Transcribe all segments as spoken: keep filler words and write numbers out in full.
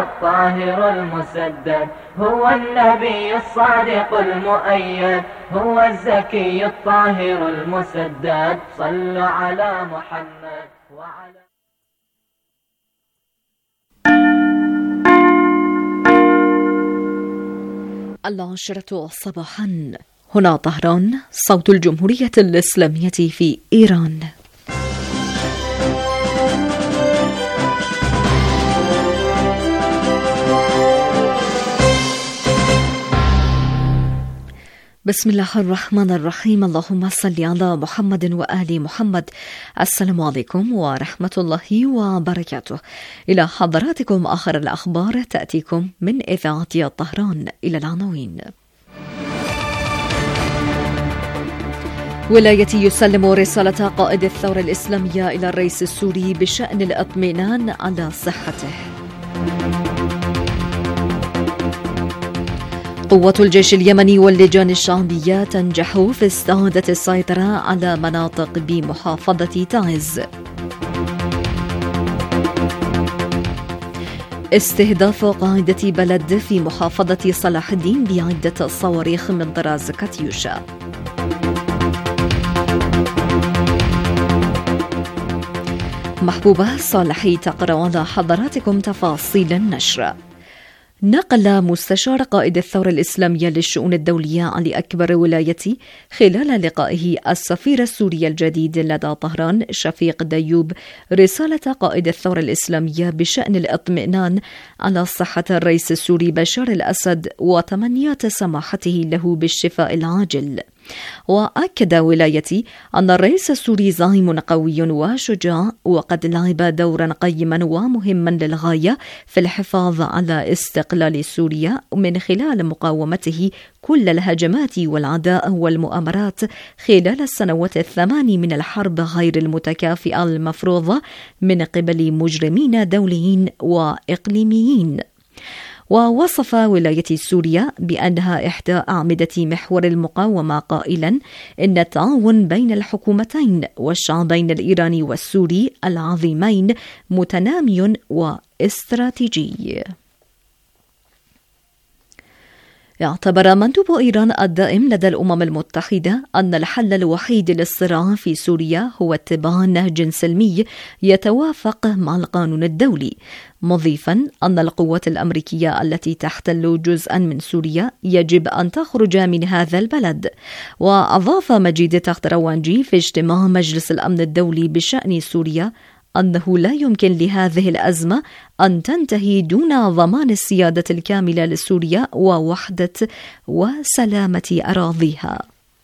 الطاهر المسدد، هو النبي الصادق المؤيد، هو الزكي الطاهر المسدد. صلوا على محمد وعلى العاشرة صباحا. هنا طهران، صوت الجمهورية الإسلامية في إيران. بسم الله الرحمن الرحيم. اللهم صل على محمد وآل محمد. السلام عليكم ورحمة الله وبركاته. إلى حضراتكم آخر الأخبار تأتيكم من إذاعة طهران. إلى العناوين. ولايتي يسلم رسالة قائد الثورة الإسلامية إلى الرئيس السوري بشأن الاطمئنان على صحته. قوات الجيش اليمني واللجان الشعبية تنجح في استعادة السيطرة على مناطق بمحافظة تعز. استهداف قاعدة بلد في محافظة صلاح الدين بعدة صواريخ من طراز كاتيوشا. محبوبة صالحي تقرأ على حضراتكم تفاصيل النشر. نقل مستشار قائد الثورة الإسلامية للشؤون الدولية علي أكبر ولايتي خلال لقائه السفير السوري الجديد لدى طهران شفيق ديوب رسالة قائد الثورة الإسلامية بشأن الاطمئنان على صحة الرئيس السوري بشار الأسد وتمنيات سماحته له بالشفاء العاجل. وأكد ولايتي أن الرئيس السوري زعيم قوي وشجاع، وقد لعب دورا قيما ومهما للغاية في الحفاظ على استقلال سوريا من خلال مقاومته كل الهجمات والعداء والمؤامرات خلال السنوات الثمان من الحرب غير المتكافئة المفروضة من قبل مجرمين دوليين وإقليميين. ووصف ولاية سوريا بأنها إحدى أعمدة محور المقاومة، قائلا إن التعاون بين الحكومتين والشعبين الإيراني والسوري العظيمين متنامي واستراتيجي. اعتبر مندوب إيران الدائم لدى الأمم المتحدة أن الحل الوحيد للصراع في سوريا هو اتباع نهج سلمي يتوافق مع القانون الدولي، مضيفا أن القوات الأمريكية التي تحتل جزءا من سوريا يجب أن تخرج من هذا البلد. وأضاف مجيد تختروانجي في اجتماع مجلس الأمن الدولي بشأن سوريا أنه لا يمكن لهذه الأزمة أن تنتهي دون ضمان السيادة الكاملة لسوريا ووحدة وسلامة أراضيها.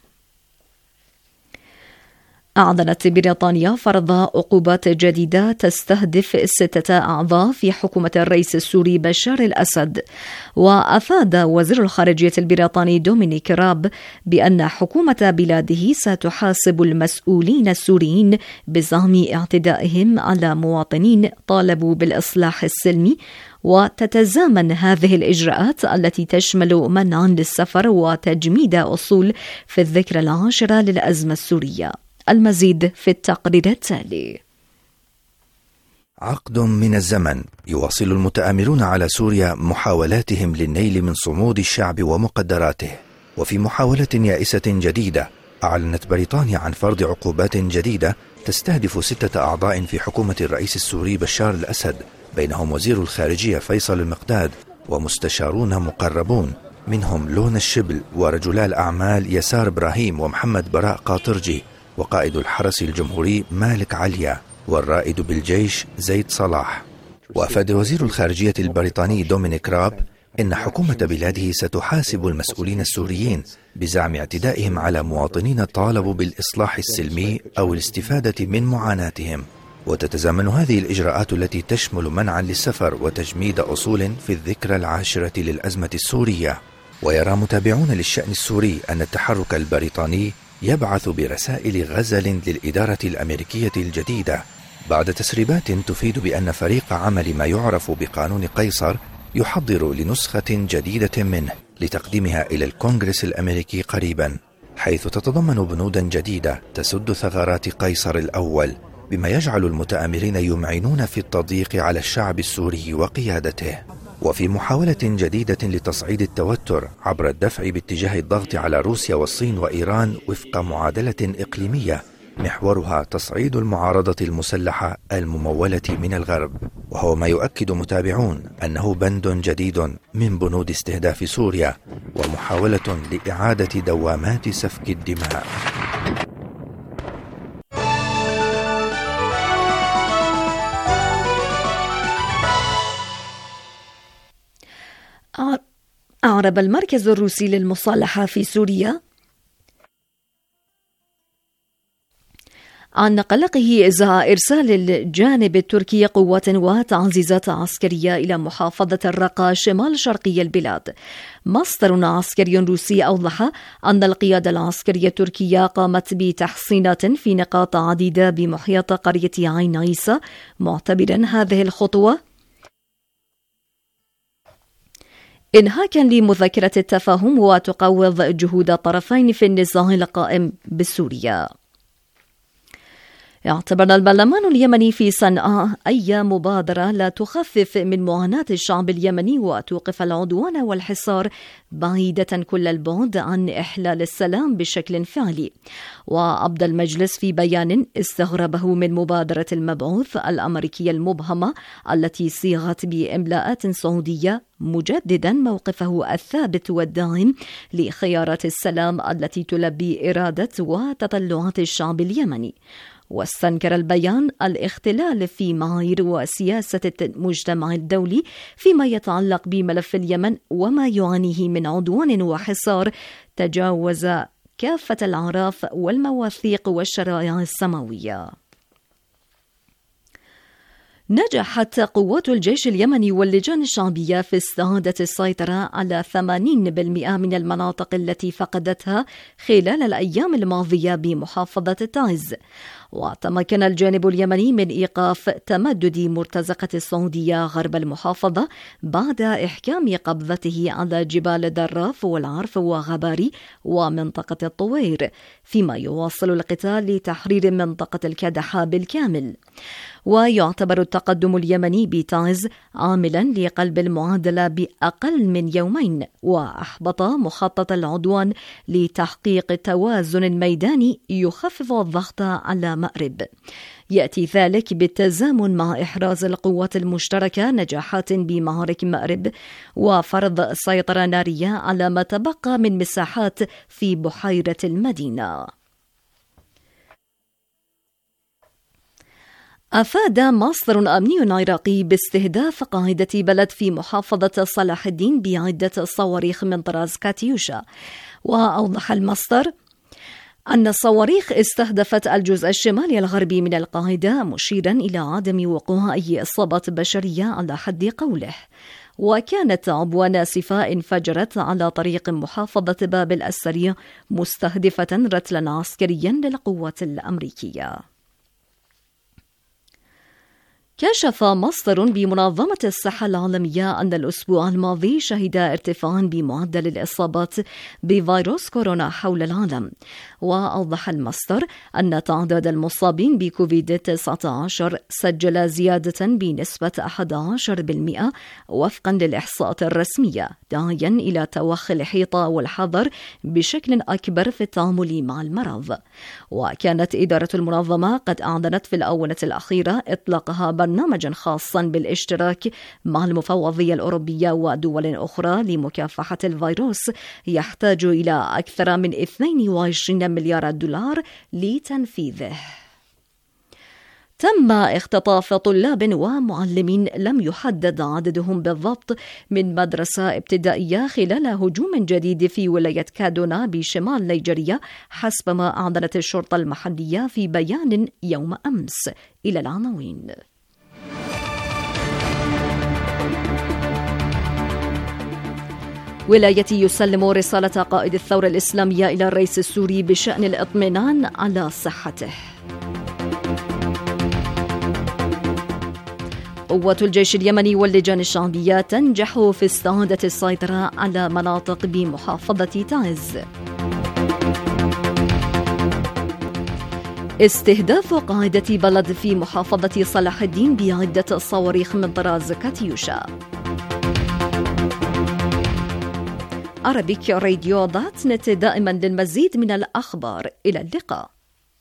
أعلنت بريطانيا فرض عقوبات جديدة تستهدف ستة أعضاء في حكومة الرئيس السوري بشار الأسد. وأفاد وزير الخارجية البريطاني دومينيك راب بأن حكومة بلاده ستحاسب المسؤولين السوريين بزعم اعتدائهم على مواطنين طالبوا بالإصلاح السلمي، وتتزامن هذه الإجراءات التي تشمل منعا للسفر وتجميد أصول في الذكرى العاشرة للأزمة السورية. المزيد في التقرير التالي. عقد من الزمن يواصل المتآمرون على سوريا محاولاتهم للنيل من صمود الشعب ومقدراته، وفي محاولة يائسة جديدة أعلنت بريطانيا عن فرض عقوبات جديدة تستهدف ستة أعضاء في حكومة الرئيس السوري بشار الأسد، بينهم وزير الخارجية فيصل المقداد ومستشارون مقربون، منهم لون الشبل ورجلا الأعمال يسار إبراهيم ومحمد براء قاطرجي، وقائد الحرس الجمهوري مالك عليا، والرائد بالجيش زيد صلاح. وأفاد وزير الخارجية البريطاني دومينيك راب إن حكومة بلاده ستحاسب المسؤولين السوريين بزعم اعتدائهم على مواطنين طالبوا بالإصلاح السلمي أو الاستفادة من معاناتهم. وتتزامن هذه الإجراءات التي تشمل منعا للسفر وتجميد أصول في الذكرى العاشرة للأزمة السورية. ويرى متابعون للشأن السوري أن التحرك البريطاني يبعث برسائل غزل للإدارة الأمريكية الجديدة بعد تسريبات تفيد بأن فريق عمل ما يعرف بقانون قيصر يحضر لنسخة جديدة منه لتقديمها إلى الكونغرس الأمريكي قريبا، حيث تتضمن بنودا جديدة تسد ثغرات قيصر الأول، بما يجعل المتآمرين يمعنون في التضييق على الشعب السوري وقيادته. وفي محاولة جديدة لتصعيد التوتر عبر الدفع باتجاه الضغط على روسيا والصين وإيران وفق معادلة إقليمية محورها تصعيد المعارضة المسلحة الممولة من الغرب، وهو ما يؤكد متابعون أنه بند جديد من بنود استهداف سوريا ومحاولة لإعادة دوامات سفك الدماء. أعرب المركز الروسي للمصالحة في سوريا عن قلقه إزاء إرسال الجانب التركي قوات وتعزيزات عسكرية إلى محافظة الرقة شمال شرقي البلاد. مصدر عسكري روسي أوضح أن القيادة العسكرية التركية قامت بتحصينات في نقاط عديدة بمحيط قرية عين عيسى، معتبرا هذه الخطوة إنهاكا لمذكرة التفاهم وتقوض جهود الطرفين في النزاع القائم بسوريا. اعتبر البرلمان اليمني في صنعاء أي مبادرة لا تخفف من معاناة الشعب اليمني وتوقف العدوان والحصار بعيدة كل البعد عن إحلال السلام بشكل فعلي. وأبدى المجلس في بيان استغربه من مبادرة المبعوث الأمريكي المبهمة التي صيغت بإملاءات سعودية، مجددا موقفه الثابت والداعم لخيارات السلام التي تلبي إرادة وتطلعات الشعب اليمني. واستنكر البيان الاختلال في معايير وسياسة المجتمع الدولي فيما يتعلق بملف اليمن وما يعانيه من عدوان وحصار تجاوز كافة الأعراف والمواثيق والشرائع السماوية. نجحت قوات الجيش اليمني واللجان الشعبية في استعادة السيطرة على ثمانين بالمئة من المناطق التي فقدتها خلال الأيام الماضية بمحافظة تعز. وتمكن الجانب اليمني من إيقاف تمدد مرتزقة السعودية غرب المحافظة بعد إحكام قبضته على جبال دراف والعرف وغباري ومنطقة الطوير، فيما يواصل القتال لتحرير منطقة الكدحة بالكامل. ويعتبر التقدم اليمني بتعز عاملا لقلب المعادلة بأقل من يومين، وأحبط مخطط العدوان لتحقيق توازن ميداني يخفف الضغط على مأرب. يأتي ذلك بالتزامن مع إحراز القوات المشتركة نجاحات بمعارك مأرب وفرض سيطرة نارية على ما تبقى من مساحات في بحيرة المدينة. أفاد مصدر أمني عراقي باستهداف قاعدة بلد في محافظة صلاح الدين بعدة صواريخ من طراز كاتيوشا. وأوضح المصدر أن الصواريخ استهدفت الجزء الشمالي الغربي من القاعدة، مشيرا إلى عدم وقوع أي إصابات بشرية على حد قوله. وكانت عبوة ناسفة انفجرت على طريق محافظة بابل السريع مستهدفة رتلا عسكريا للقوات الأمريكية. كشف مصدر بمنظمة الصحة العالمية أن الأسبوع الماضي شهد ارتفاعا بمعدل الإصابات بفيروس كورونا حول العالم. وأوضح المصدر أن تعداد المصابين بكوفيد تسعة عشر سجل زيادة بنسبة أحد عشر بالمئة وفقا للإحصاءات الرسمية، داعيا إلى توخي الحيطة والحذر بشكل أكبر في التعامل مع المرض. وكانت إدارة المنظمة قد أعلنت في الآونة الأخيرة إطلاقها برنامجا خاصا بالاشتراك مع المفوضية الأوروبية ودول أخرى لمكافحة الفيروس يحتاج إلى أكثر من اثنين وعشرين مليار دولار لتنفيذه. تم اختطاف طلاب ومعلمين لم يحدد عددهم بالضبط من مدرسة ابتدائية خلال هجوم جديد في ولاية كادونا بشمال نيجيريا، حسب ما أعلنت الشرطة المحلية في بيان يوم أمس. إلى العناوين. ولايتي يسلم رسالة قائد الثورة الإسلامية إلى الرئيس السوري بشأن الإطمئنان على صحته. قوات الجيش اليمني واللجان الشعبية تنجح في استعادة السيطرة على مناطق بمحافظة تعز. استهداف قاعدة بلد في محافظة صلاح الدين بعدة صواريخ من طراز كاتيوشا. أرابيك راديو دوت نت دائما للمزيد من الأخبار. إلى اللقاء.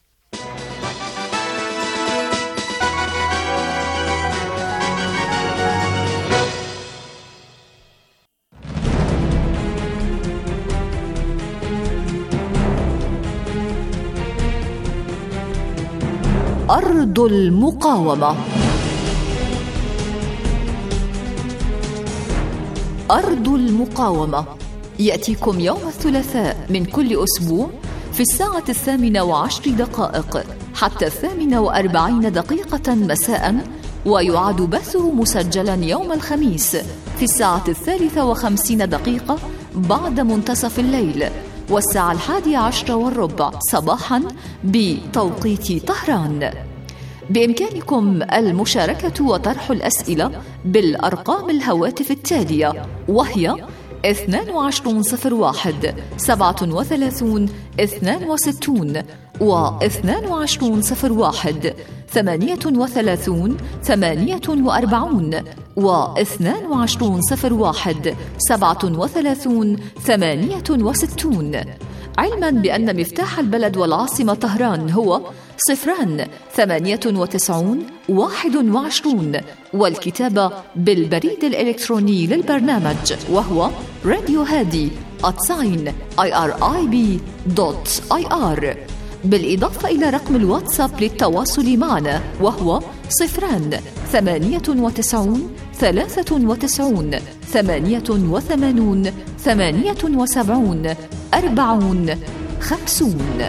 أرض المقاومة. أرض المقاومة يأتيكم يوم الثلاثاء من كل أسبوع في الساعة الثامنة وعشر دقائق حتى الثامنة وأربعين دقيقة مساء، ويعاد بثه مسجلا يوم الخميس في الساعة الثالثة وخمسين دقيقة بعد منتصف الليل والساعة الحادية عشر والربع صباحا بتوقيت طهران. بإمكانكم المشاركة وطرح الأسئلة بالأرقام الهواتف التالية، وهي اثنان وعشرون صفر واحد سبعة وثلاثون اثنان وستون واثنان وعشرون صفر واحد ثمانية وثلاثون ثمانية وأربعون واثنان وعشرون صفر واحد سبعة وثلاثون ثمانية وستون، علما بأن مفتاح البلد والعاصمة طهران هو صفران ثمانية وتسعون واحد وعشرون، والكتابة بالبريد الإلكتروني للبرنامج وهو راديو هادي آت ساين آي آر آي بي دوت آي آر، بالإضافة إلى رقم الواتساب للتواصل معنا وهو صفران ثمانية وتسعون ثلاثة وتسعون ثمانية وثمانون ثمانية وسبعون أربعون خمسون.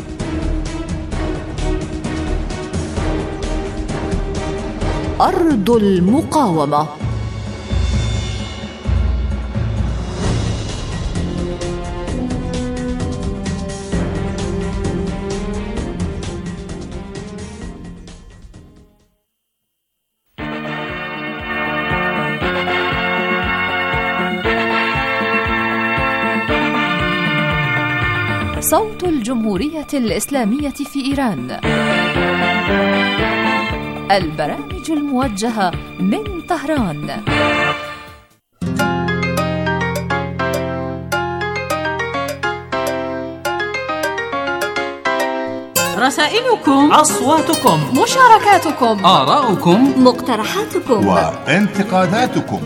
أرض المقاومة. صوت الجمهورية الإسلامية في إيران. البرامج الموجهة من طهران. رسائلكم، أصواتكم، مشاركاتكم، آراؤكم، مقترحاتكم وانتقاداتكم.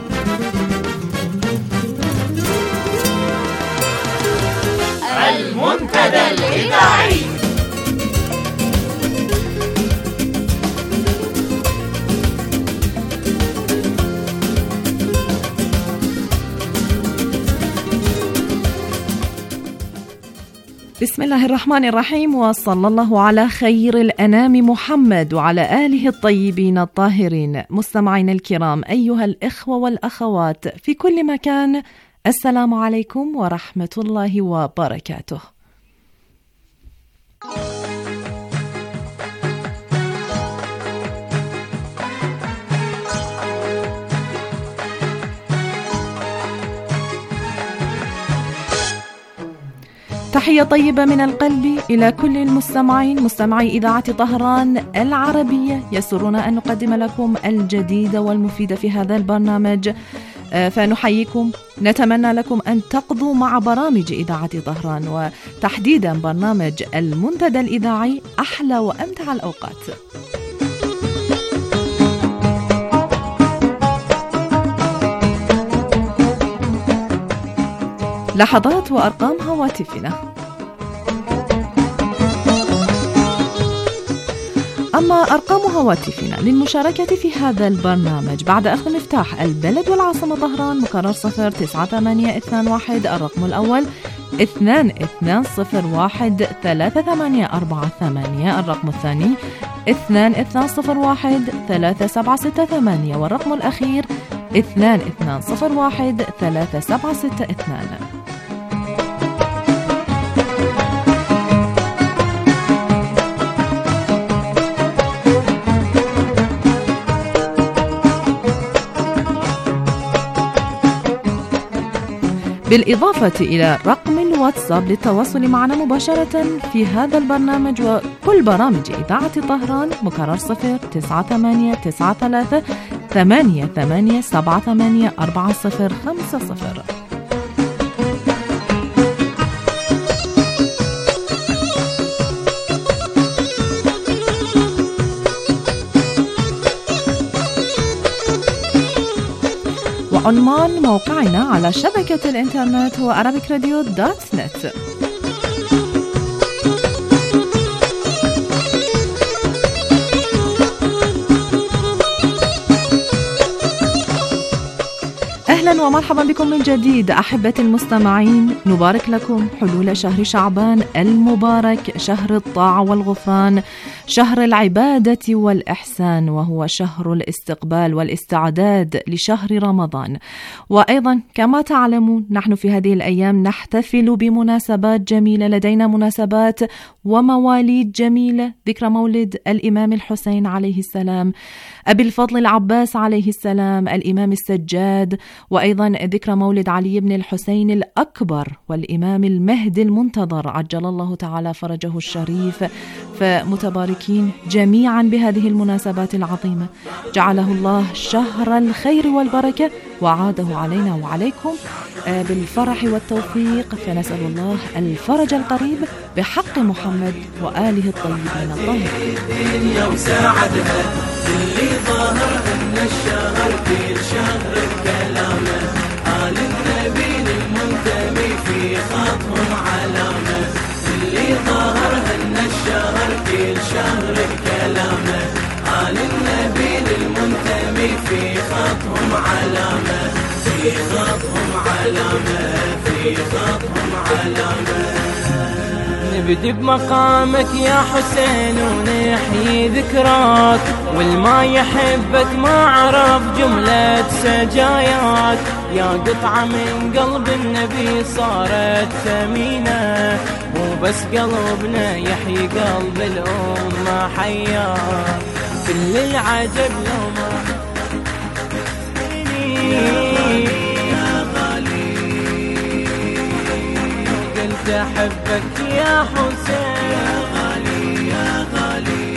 المنتدى الإذاعي. بسم الله الرحمن الرحيم، وصلى الله على خير الأنام محمد وعلى آله الطيبين الطاهرين. مستمعينا الكرام، أيها الإخوة والأخوات في كل مكان، السلام عليكم ورحمة الله وبركاته. تحية طيبة من القلب إلى كل المستمعين، مستمعي إذاعة طهران العربية. يسرنا أن نقدم لكم الجديد والمفيد في هذا البرنامج، فنحييكم. نتمنى لكم أن تقضوا مع برامج إذاعة طهران، وتحديدا برنامج المنتدى الإذاعي، أحلى وأمتع الأوقات. لحظات وأرقام هواتفنا. أما أرقام هواتفنا للمشاركة في هذا البرنامج بعد أخذ مفتاح البلد والعاصمة طهران، مكرر صفر تسعة ثمانية اثنان واحد، الرقم الأول اثنان اثنان صفر واحد ثلاثة ثمانية أربعة ثمانية، الرقم الثاني اثنان اثنان صفر واحد ثلاثة سبعة ستة ثمانية، والرقم الأخير اثنان اثنان صفر واحد ثلاثة سبعة ستة اثنان. بالإضافة إلى رقم الواتساب للتواصل معنا مباشرة في هذا البرنامج وكل برامج إذاعة طهران، مكرر صفر تسعة ثمانية تسعة ثلاثة ثمانية ثمانية سبعة ثمانية أربعة صفر خمسة صفر. عنوان موقعنا على شبكة الإنترنت هو arabic radio dot net. أهلا ومرحبا بكم من جديد أحبتي المستمعين، نبارك لكم حلول شهر شعبان المبارك، شهر الطاعة والغفران، شهر العبادة والإحسان، وهو شهر الاستقبال والاستعداد لشهر رمضان. وأيضا كما تعلمون نحن في هذه الأيام نحتفل بمناسبات جميلة، لدينا مناسبات ومواليد جميلة، ذكرى مولد الإمام الحسين عليه السلام، أبي الفضل العباس عليه السلام، الإمام السجاد، وأيضا ذكرى مولد علي بن الحسين الأكبر والإمام المهدي المنتظر عجل الله تعالى فرجه الشريف. فمتباركين جميعا بهذه المناسبات العظيمة، جعله الله شهر الخير والبركة وعاده علينا وعليكم بالفرح والتوفيق، فنسأل الله الفرج القريب بحق محمد وآله الطيبين الطاهرين. اللي ظاهر أن الشهر في شهر كلامه، آل النبي المنتمي في خطهم علامة. اللي ظاهر أن الشهر في شهر كلامه، آل النبي المنتمي في خطهم علامة، في خطهم علامة، في خطهم علامة. نبدي بمقامك يا حسين ونحيي ذكراك، والما يحبك ما عرف جملة سجاياك. يا قطعة من قلب النبي صارت ثمينة، مو بس قلبنا يحيي قلب الأمة حياك. كل العجب لو ما أحبك يا حسين، يا غالي يا غالي.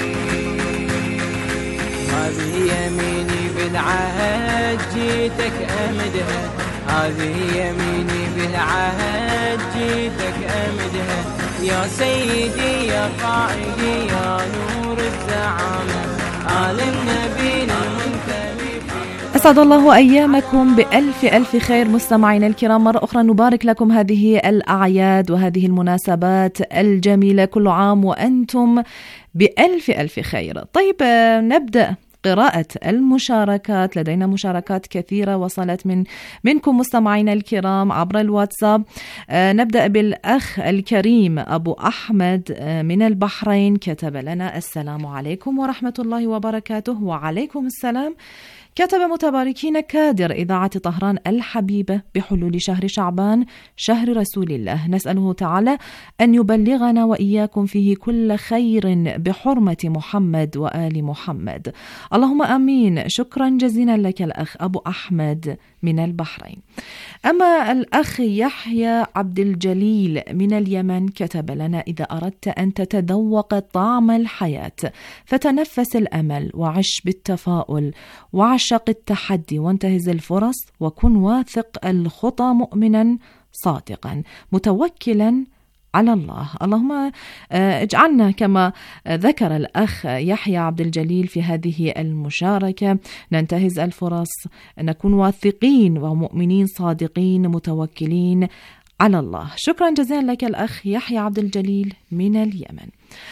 هذه يميني بالعهد جيتك أمدها، هذه يميني بالعهد جيتك أمدها. يا سيدي يا قائدي يا نور الزعامة، آل النبي المنتمي. أسعد الله أيامكم بألف ألف خير مستمعينا الكرام، مرة أخرى نبارك لكم هذه الأعياد وهذه المناسبات الجميلة، كل عام وأنتم بألف ألف خير. طيب نبدأ قراءة المشاركات. لدينا مشاركات كثيرة وصلت من منكم مستمعينا الكرام عبر الواتساب. آه نبدأ بالأخ الكريم أبو أحمد آه من البحرين، كتب لنا السلام عليكم ورحمة الله وبركاته. وعليكم السلام. كتب متباركين كادر إذاعة طهران الحبيبة بحلول شهر شعبان شهر رسول الله، نسأله تعالى أن يبلغنا وإياكم فيه كل خير بحرمة محمد وآل محمد، اللهم آمين. شكرا جزيلا لك الأخ أبو أحمد من البحرين. أما الأخ يحيى عبد الجليل من اليمن كتب لنا إذا أردت أن تتذوق طعم الحياة فتنفس الأمل وعش بالتفاؤل وعشق التحدي وانتهز الفرص وكن واثق الخطى مؤمنا صادقا متوكلا على الله. اللهم اجعلنا كما ذكر الأخ يحيى عبد الجليل في هذه المشاركة، ننتهز الفرص، نكون واثقين ومؤمنين صادقين متوكلين على الله. شكرا جزيلا لك الأخ يحيى عبد الجليل من اليمن.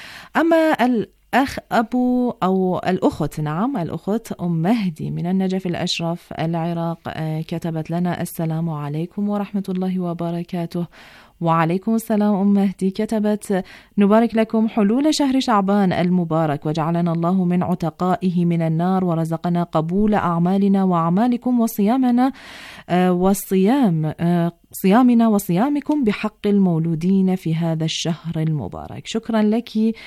أما الأخ أبو أو الأخت نعم الأخت أم مهدي من النجف الأشرف العراق كتبت لنا السلام عليكم ورحمة الله وبركاته. وعليكم السلام أم مهدي. كتبت نبارك لكم حلول شهر شعبان المبارك وجعلنا الله من عتقائه من النار ورزقنا قبول أعمالنا وأعمالكم وصيامنا والصيام صيامنا وصيامكم بحق المولودين في هذا الشهر المبارك. شكرا لك.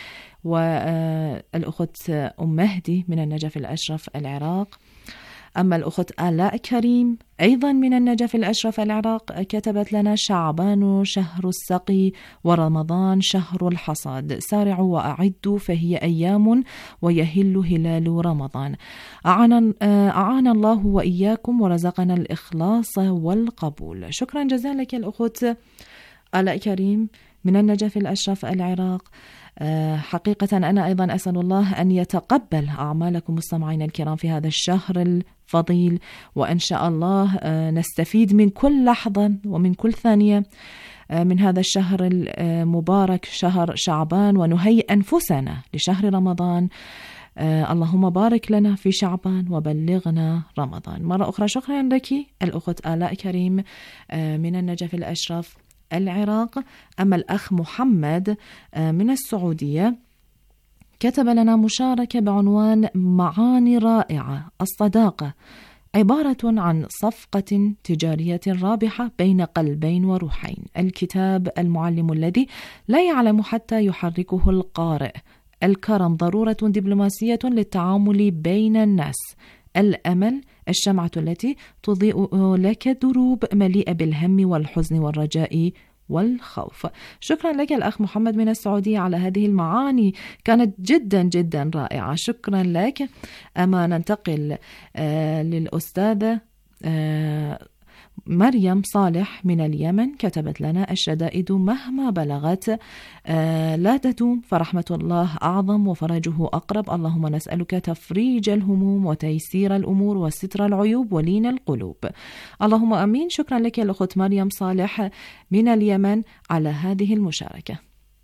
والأخت أم مهدي من النجف الأشرف العراق. أما الأخت آلاء كريم أيضا من النجف الأشرف العراق كتبت لنا شعبان شهر السقي ورمضان شهر الحصاد، سارعوا وأعدوا فهي أيام ويهل هلال رمضان. أعان, أعان الله وإياكم ورزقنا الإخلاص والقبول. شكرا جزيلا لك الأخت آلاء كريم من النجف الأشرف العراق. حقيقة أنا أيضا أسأل الله أن يتقبل أعمالكم مستمعين الكرام في هذا الشهر الفضيل، وإن شاء الله نستفيد من كل لحظة ومن كل ثانية من هذا الشهر المبارك شهر شعبان، ونهيئ أنفسنا لشهر رمضان. اللهم بارك لنا في شعبان وبلغنا رمضان. مرة أخرى شكرا لك الأخت آلاء كريم من النجف الأشرف العراق. أما الأخ محمد من السعودية كتب لنا مشاركة بعنوان معاني رائعة. الصداقة عبارة عن صفقة تجارية رابحة بين قلبين وروحين. الكتاب المعلم الذي لا يعلم حتى يحركه القارئ. الكرم ضرورة دبلوماسية للتعامل بين الناس. الأمل الشمعة التي تضيء لك دروب مليئة بالهم والحزن والرجاء والخوف. شكرا لك الأخ محمد من السعودية على هذه المعاني، كانت جدا جدا رائعة. شكرا لك. أما ننتقل آه للأستاذة آه مريم صالح من اليمن، كتبت لنا: الشدائد مهما بلغت آه لا تدوم، فرحمة الله أعظم وفرجه أقرب. اللهم نسألك تفريج الهموم وتيسير الأمور وستر العيوب ولين القلوب. اللهم أمين. شكرا لك يا الأخت مريم صالح من اليمن على هذه المشاركة.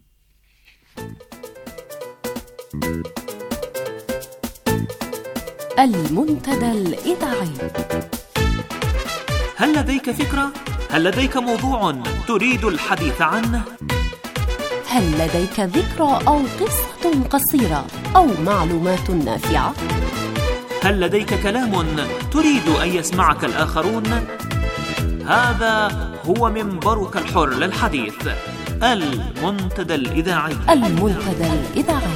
المنتدى الإذاعي. هل لديك فكرة؟ هل لديك موضوع تريد الحديث عنه؟ هل لديك ذكرى أو قصة قصيرة أو معلومات نافعة؟ هل لديك كلام تريد أن يسمعك الآخرون؟ هذا هو منبرك الحر للحديث، المنتدى الإذاعي. المنتدى الإذاعي.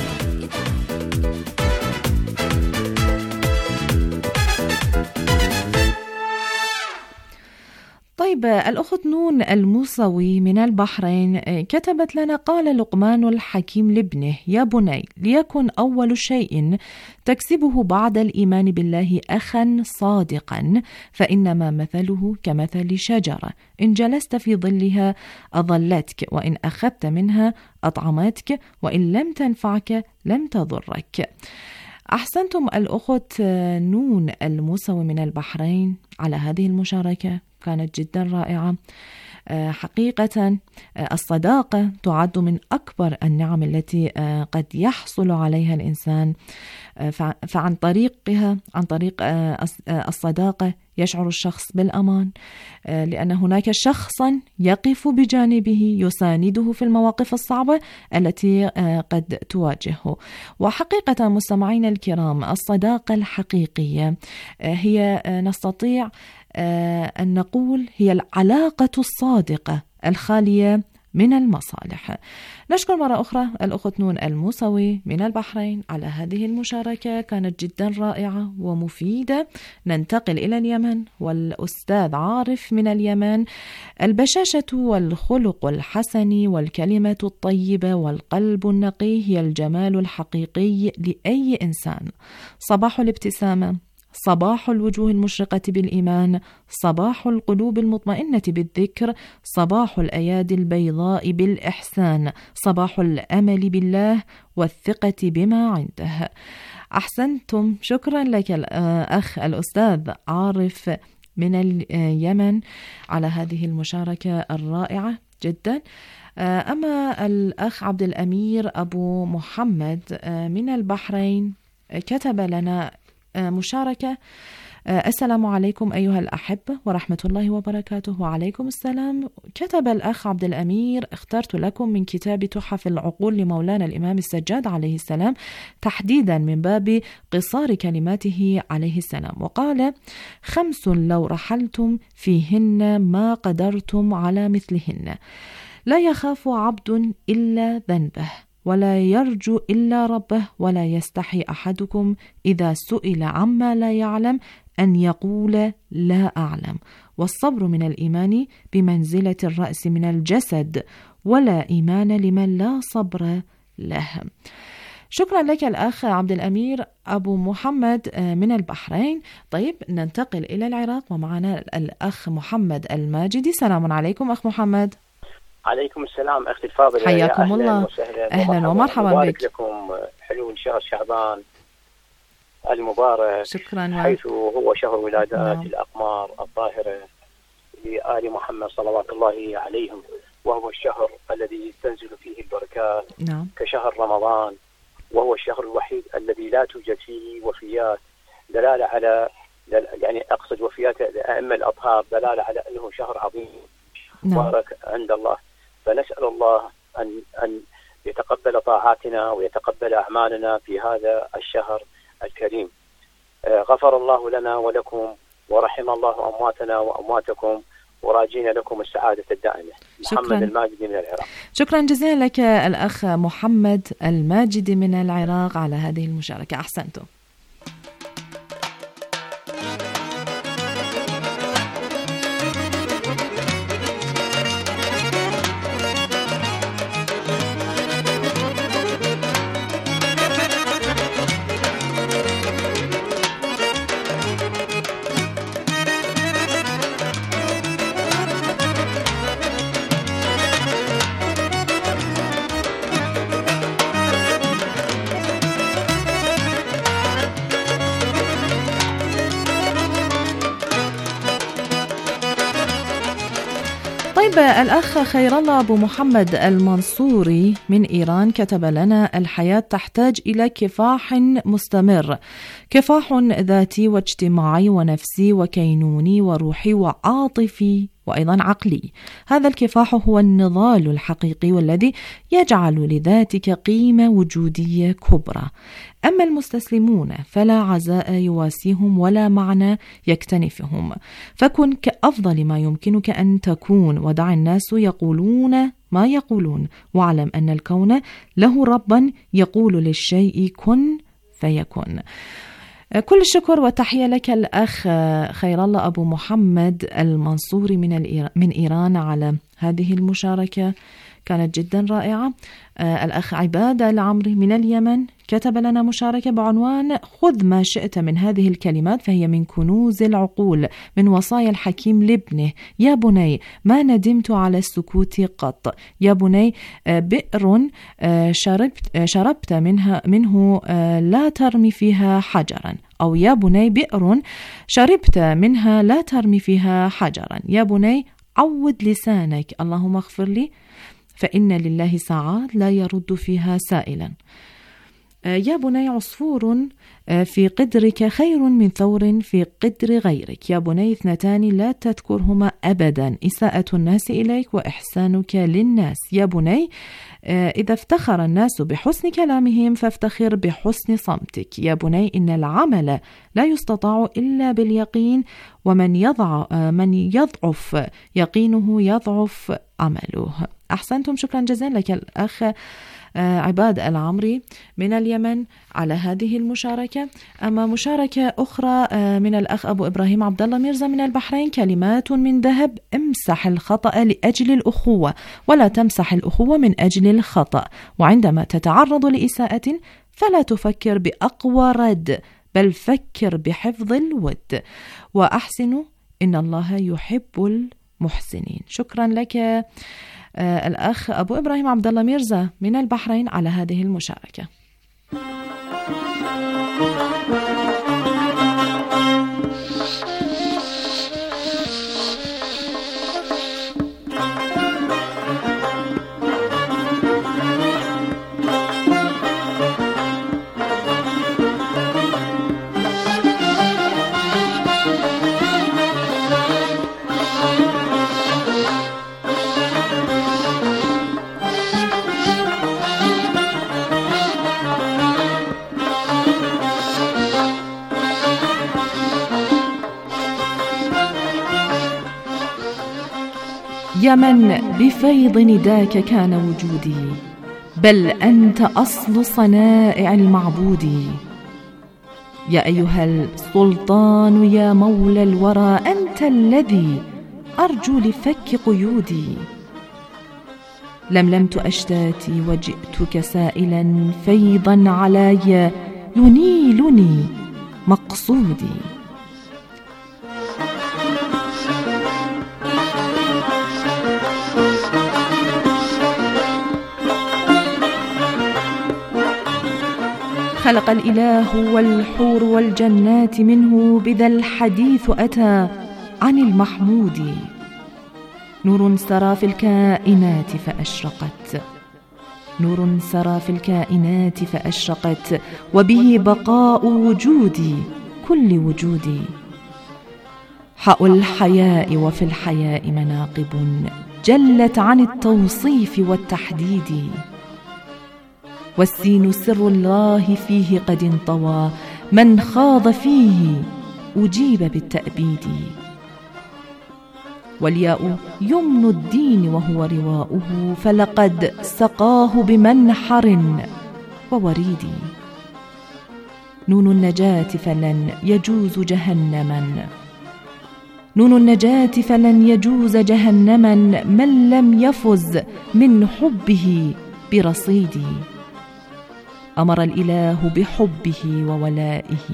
طيب، الأخت نون الموسوي من البحرين كتبت لنا: قال لقمان الحكيم لابنه: يا بني، ليكن أول شيء تكسبه بعد الإيمان بالله أخا صادقا، فإنما مثله كمثل شجرة إن جلست في ظلها أظلتك، وإن أخذت منها أطعمتك، وإن لم تنفعك لم تضرك. أحسنتم الأخت نون الموسوي من البحرين على هذه المشاركة، كانت جدا رائعة. حقيقة الصداقة تعد من أكبر النعم التي قد يحصل عليها الإنسان، فعن طريقها عن طريق الصداقة يشعر الشخص بالأمان، لأن هناك شخصا يقف بجانبه يسانده في المواقف الصعبة التي قد تواجهه. وحقيقة مستمعين الكرام، الصداقة الحقيقية هي نستطيع أن نقول هي العلاقة الصادقة الخالية من المصالح. نشكر مرة أخرى الأخت نون الموسوي من البحرين على هذه المشاركة، كانت جدا رائعة ومفيدة. ننتقل إلى اليمن والأستاذ عارف من اليمن: البشاشة والخلق الحسن والكلمة الطيبة والقلب النقي هي الجمال الحقيقي لأي إنسان. صباح الابتسامة، صباح الوجوه المشرقة بالإيمان، صباح القلوب المطمئنة بالذكر، صباح الأيادي البيضاء بالإحسان، صباح الأمل بالله والثقة بما عنده. أحسنتم. شكرا لك الأخ الأستاذ عارف من اليمن على هذه المشاركة الرائعة جدا. أما الأخ عبد الأمير أبو محمد من البحرين كتب لنا مشاركة: السلام عليكم أيها الأحبة ورحمة الله وبركاته. وعليكم السلام. كتب الأخ عبد الأمير: اخترت لكم من كتاب تحف العقول لمولانا الإمام السجاد عليه السلام، تحديدا من باب قصار كلماته عليه السلام، وقال: خمس لو رحلتم فيهن ما قدرتم على مثلهن: لا يخاف عبد إلا ذنبه، ولا يرجو إلا ربه، ولا يستحي أحدكم إذا سئل عما لا يعلم أن يقول لا أعلم، والصبر من الإيمان بمنزلة الرأس من الجسد، ولا إيمان لمن لا صبر له. شكرا لك الأخ عبد الأمير أبو محمد من البحرين. طيب، ننتقل إلى العراق ومعنا الأخ محمد الماجدي. سلام عليكم أخ محمد. عليكم السلام أختي الفاضلة، حياكم الله. أهلا ومرحبا بك. مبارك لكم حلو شهر شعبان المبارك. شكرا. حيث هو شهر ولادات نعم. الأقمار الطاهرة لآل محمد صلوات الله عليهم، وهو الشهر الذي تنزل فيه البركات نعم. كشهر رمضان، وهو الشهر الوحيد الذي لا توجد فيه وفيات دلالة على يعني أقصد وفيات الأئمة الأطهار دلالة على أنه شهر عظيم مبارك نعم. عند الله. فنسأل الله أن أن يتقبل طاعاتنا ويتقبل أعمالنا في هذا الشهر الكريم. غفر الله لنا ولكم ورحم الله أمواتنا وأمواتكم، وراجين لكم السعادة الدائمة. محمد الماجدي من العراق. شكرا جزيلا لك الأخ محمد الماجدي من العراق على هذه المشاركة. أحسنتم. الأخ خير الله أبو محمد المنصوري من إيران كتب لنا: الحياة تحتاج إلى كفاح مستمر، كفاح ذاتي واجتماعي ونفسي وكينوني وروحي وعاطفي وأيضا عقلي. هذا الكفاح هو النضال الحقيقي والذي يجعل لذاتك قيمة وجودية كبرى. أما المستسلمون فلا عزاء يواسيهم ولا معنى يكتنفهم، فكن كأفضل ما يمكنك أن تكون، ودع الناس يقولون ما يقولون، واعلم أن الكون له ربا يقول للشيء كن فيكن. كل الشكر والتحية لك الأخ خير الله أبو محمد المنصوري من من إيران على هذه المشاركة، كانت جدا رائعة. الأخ عباد العمري من اليمن كتب لنا مشاركة بعنوان: خذ ما شئت من هذه الكلمات فهي من كنوز العقول، من وصايا الحكيم لابنه. يا بني ما ندمت على السكوت قط، يا بني بئر شربت, شربت منها منه لا ترمي فيها حجرا، أو يا بني بئر شربت منها لا ترمي فيها حجرا، يا بني عود لسانك اللهم اغفر لي فإن لله ساعات لا يرد فيها سائلا. يا بني عصفور في قدرك خير من ثور في قدر غيرك، يا بني اثنتان لا تذكرهما أبدا، إساءة الناس إليك وإحسانك للناس، يا بني إذا افتخر الناس بحسن كلامهم فافتخر بحسن صمتك، يا بني إن العمل لا يستطاع إلا باليقين، ومن يضع من يضعف يقينه يضعف عمله. أحسنتم، شكرا جزيلا لك الأخ عباد العمري من اليمن على هذه المشاركة. أما مشاركة أخرى من الأخ أبو إبراهيم عبد الله ميرزا من البحرين: كلمات من ذهب، امسح الخطأ لأجل الأخوة ولا تمسح الأخوة من أجل الخطأ، وعندما تتعرض لإساءة فلا تفكر بأقوى رد بل فكر بحفظ الود، وأحسنوا إن الله يحب المحسنين. شكرا لك آه الأخ أبو إبراهيم عبد الله ميرزا من البحرين على هذه المشاركة. يا من بفيض نداك كان وجودي، بل أنت أصل صنائع المعبود، يا أيها السلطان يا مولى الورى أنت الذي أرجو لفك قيودي، لملمت أشتاتي وجئتك سائلا فيضا علي ينيلني مقصودي. خلق الإله والحور والجنات منه، بذا الحديث أتى عن المحمود. نور سرى في الكائنات فأشرقت، نور سرى في الكائنات فأشرقت، وبه بقاء وجودي كل وجودي. حاء الحياء وفي الحياء مناقب جلت عن التوصيف والتحديد، والسين سر الله فيه قد انطوى، من خاض فيه أجيب بالتأبيد. والياء يمن الدين وهو رواؤه، فلقد سقاه بمنحر ووريد. نون النجاة فلن يجوز جهنما، نون النجاة فلن يجوز جهنما، من لم يفز من حبه برصيدي. أمر الإله بحبه وولائه،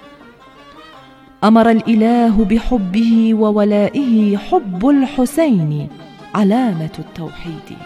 أمر الإله بحبه وولائه، حب الحسين علامة التوحيد.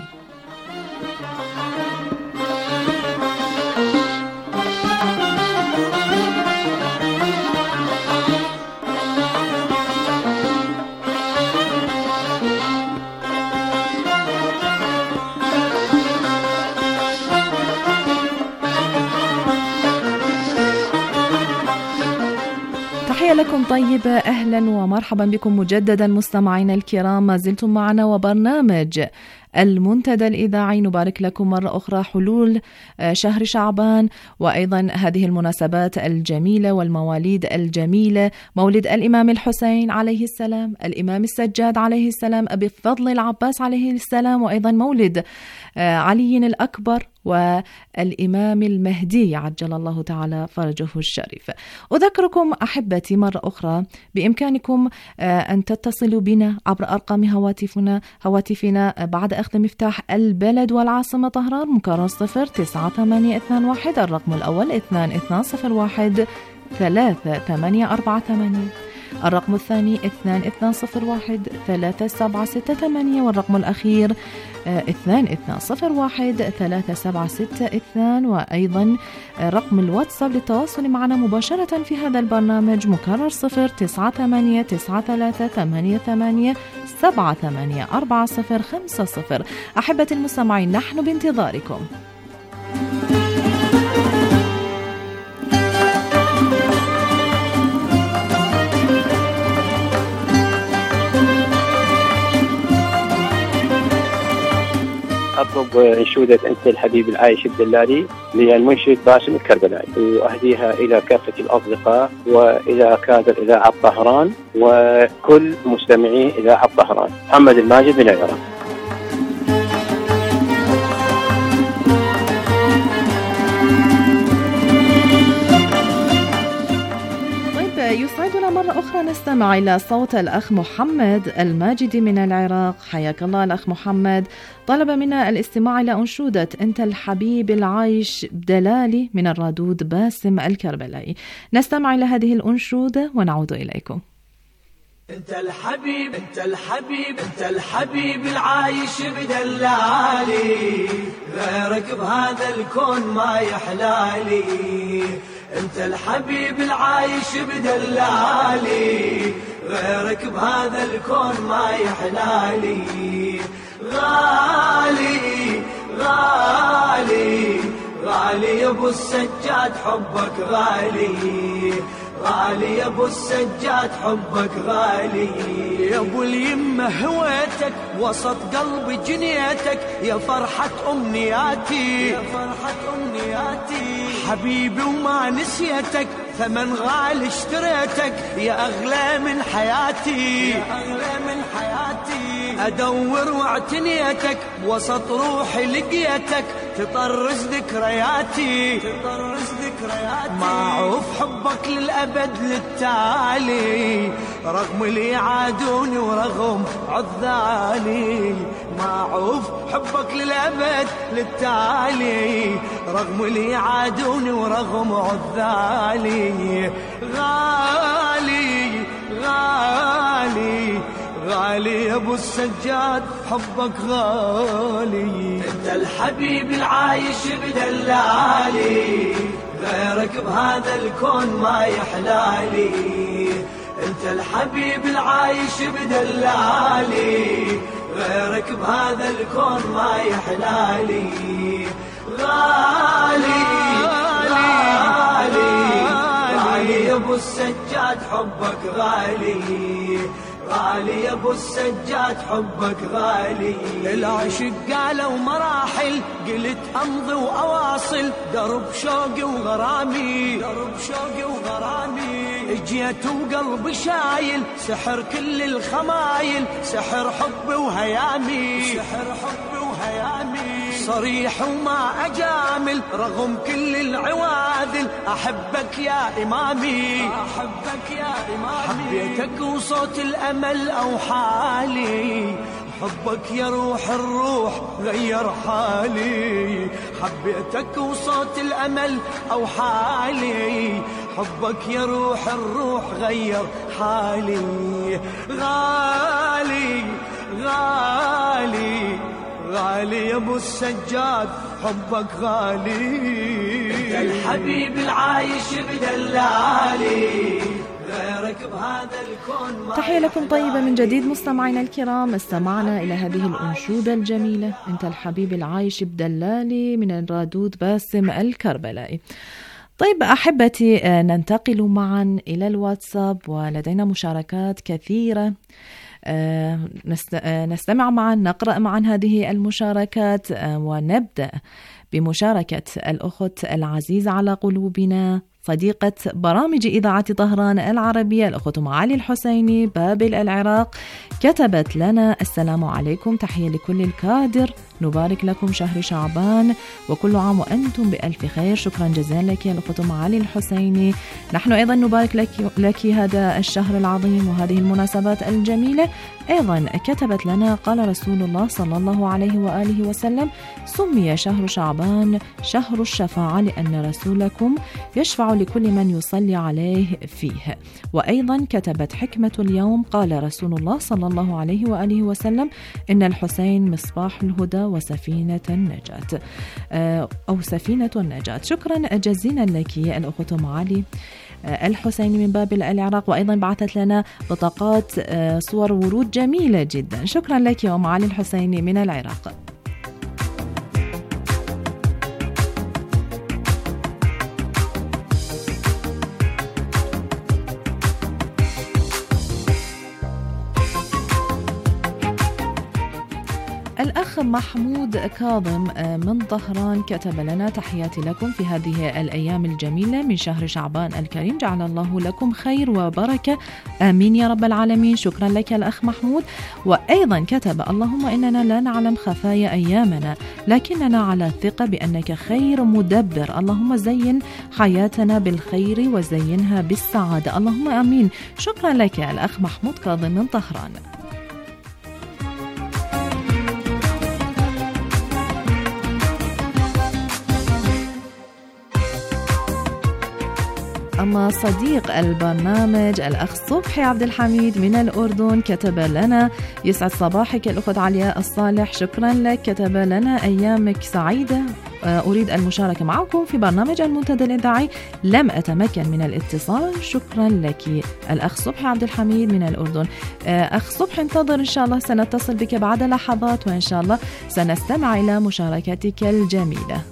تحية لكم طيبة، أهلا ومرحبا بكم مجددا مستمعينا الكرام. ما زلتم معنا وبرنامج المنتدى الإذاعي. نبارك لكم مرة أخرى حلول شهر شعبان، وأيضا هذه المناسبات الجميلة والمواليد الجميلة، مولد الإمام الحسين عليه السلام، الإمام السجاد عليه السلام، أبي الفضل العباس عليه السلام، وأيضا مولد علي الأكبر والإمام المهدي عجل الله تعالى فرجه الشريف. أذكركم أحبتي مرة أخرى بإمكانكم أن تتصلوا بنا عبر أرقام هواتفنا هواتفنا بعد أخذ مفتاح البلد والعاصمة طهران، مكرر صفر تسعة ثمانية اثنان واحد، الرقم الأول اثنان اثنان صفر واحد ثلاثة ثمانية أربعة ثمانية، الرقم الثاني اثنان اثنان صفر واحد ثلاثة سبعة ستة ثمانية، والرقم الأخير اثنان اثنان صفر واحد ثلاثة سبعة ستة اثنان. وأيضا رقم الواتساب للتواصل معنا مباشرة في هذا البرنامج مكرر صفر تسعة ثمانية تسعة ثلاثة ثمانية ثمانية سبعة ثمانية أربعة صفر خمسة صفر. أحبة المستمعين، نحن بانتظاركم. أطلب أنشودة أنت الحبيب العايش الدلالي للمنشد باسم الكربلائي، وأهديها إلى كافة الأصدقاء وإلى كادر إذاعة طهران وكل مستمعي إذاعة طهران. محمد الماجد من العراق. يسعدنا مرة أخرى نستمع إلى صوت الأخ محمد الماجد من العراق. حياك الله الأخ محمد. طلب منا الاستماع إلى أنشودة أنت الحبيب العايش بدلالي من الرادود باسم الكربلائي. نستمع إلى هذه الأنشودة ونعود إليكم. أنت الحبيب أنت الحبيب أنت الحبيب العايش بدلالي، غيرك بهذا الكون ما يحلالي. أنت الحبيب العايش بدلالي، غيرك بهذا الكون ما يحلالي. غالي غالي غالي يا ابو السجاد حبك غالي، غالي يا ابو السجاد حبك غالي. يا ابو اليمه هويتك وسط قلبي جنيتك، يا فرحة امنياتي يا فرحة امنياتي. حبيبي وما نسيتك، ثمن غالي اشتريتك، يا اغلى من حياتي يا اغلى من حياتي. ادور واعتنيتك وسط روحي لقيتك، تطرز ذكرياتي تطرز ذكرياتي. معروف حبك للأبد للتالي، رغم اللي يعادوني ورغم عذالي. معروف حبك للأبد للتالي، رغم اللي يعادوني ورغم عذالي. غالي غالي غالي يا ابو السجاد حبك غالي. انت الحبيب العايش بدلالي، غيرك بهذا الكون ما يحلالي، انت الحبيب العايش بدلالي، غيرك بهذا الكون ما يحلالي. غالي غالي غالي يا ابو السجاد حبك غالي، غالي يا ابو السجاد حبك غالي. العشق قالوا مراحل قلت امضي واواصل درب شوقي وغرامي، درب شوقي وغرامي. اجيت وقلبي شايل سحر كل الخمايل، سحر حبي وهيامي، سحر حبي وهيامي. صريح وما اجامل رغم كل العواذل، احبك يا امامي، احبك يا امامي. حبيتك وصوت الامل او حالي، حبك يا روح الروح غير حالي. حبيتك وصوت الامل او حالي، حبك يا روح الروح غير حالي. غالي غالي غالي يا ابو السجاد حبك غالي، انت الحبيب العايش بدلالي، غيرك بهذا الكون. تحية لكم طيبة من جديد مستمعينا الكرام، استمعنا إلى هذه الأنشودة الجميلة انت الحبيب العايش بدلالي من الرادود باسم الكربلائي. طيب أحبتي، ننتقل معا إلى الواتساب ولدينا مشاركات كثيرة، نستمع معا نقرأ معا هذه المشاركات، ونبدأ بمشاركة الأخت العزيزة على قلوبنا صديقة برامج إذاعة طهران العربية الأخت معالي الحسيني بابل العراق. كتبت لنا: السلام عليكم، تحية لكل الكادر، نبارك لكم شهر شعبان وكل عام وأنتم بألف خير. شكرا جزيلا لك يا الأخت معالي الحسيني، نحن أيضا نبارك لك, لك هذا الشهر العظيم وهذه المناسبات الجميلة. أيضا كتبت لنا: قال رسول الله صلى الله عليه وآله وسلم: سمي شهر شعبان شهر الشفاعة لأن رسولكم يشفع لكل من يصلي عليه فيه. وأيضا كتبت حكمة اليوم: قال رسول الله صلى الله عليه وآله وسلم: إن الحسين مصباح الهدى وسفينة النجاة أو سفينة النجاة. شكرا جزيلا لك يا الأخت معالي الحسيني من بابل العراق. وأيضا بعثت لنا بطاقات صور ورود جميلة جدا، شكرا لك يا معالي الحسيني من العراق. الأخ محمود كاظم من طهران كتب لنا: تحياتي لكم في هذه الأيام الجميلة من شهر شعبان الكريم، جعل الله لكم خير وبركة، آمين يا رب العالمين. شكرا لك الأخ محمود. وأيضا كتب: اللهم إننا لا نعلم خفايا أيامنا لكننا على ثقة بأنك خير مدبر، اللهم زين حياتنا بالخير وزينها بالسعادة، اللهم آمين. شكرا لك يا الأخ محمود كاظم من طهران. أما صديق البرنامج الأخ صبحي عبد الحميد من الأردن كتب لنا: يسعد صباحك الأخت علياء الصالح، شكرا لك. كتب لنا: أيامك سعيدة، أريد المشاركة معكم في برنامج المنتدى الإذاعي، لم أتمكن من الاتصال. شكرا لك الأخ صبحي عبد الحميد من الأردن. أخ صبحي انتظر، إن شاء الله سنتصل بك بعد لحظات وإن شاء الله سنستمع إلى مشاركتك الجميلة.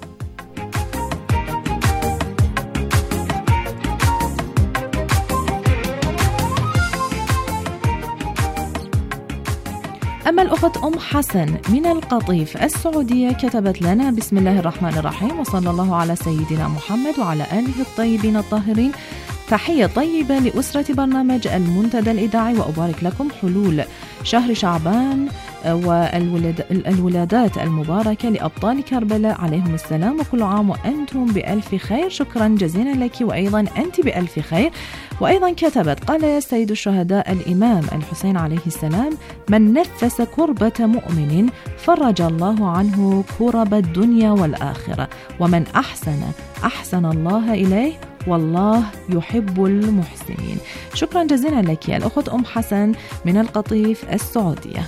أما الأخت أم حسن من القطيف السعودية كتبت لنا: بسم الله الرحمن الرحيم، وصلى الله على سيدنا محمد وعلى آله الطيبين الطاهرين. تحية طيبة لأسرة برنامج المنتدى الإذاعي، وأبارك لكم حلول شهر شعبان والولادات المباركة لأبطال كربلاء عليهم السلام، وكل عام وأنتم بألف خير. شكرا جزيلا لك، وأيضا أنت بألف خير. وأيضا كتبت: قال يا سيد الشهداء الإمام الحسين عليه السلام: من نفس كربة مؤمن فرج الله عنه كرب الدنيا والآخرة، ومن أحسن أحسن الله إليه، والله يحب المحسنين. شكرا جزيلا لك يا الأخت أم حسن من القطيف السعودية.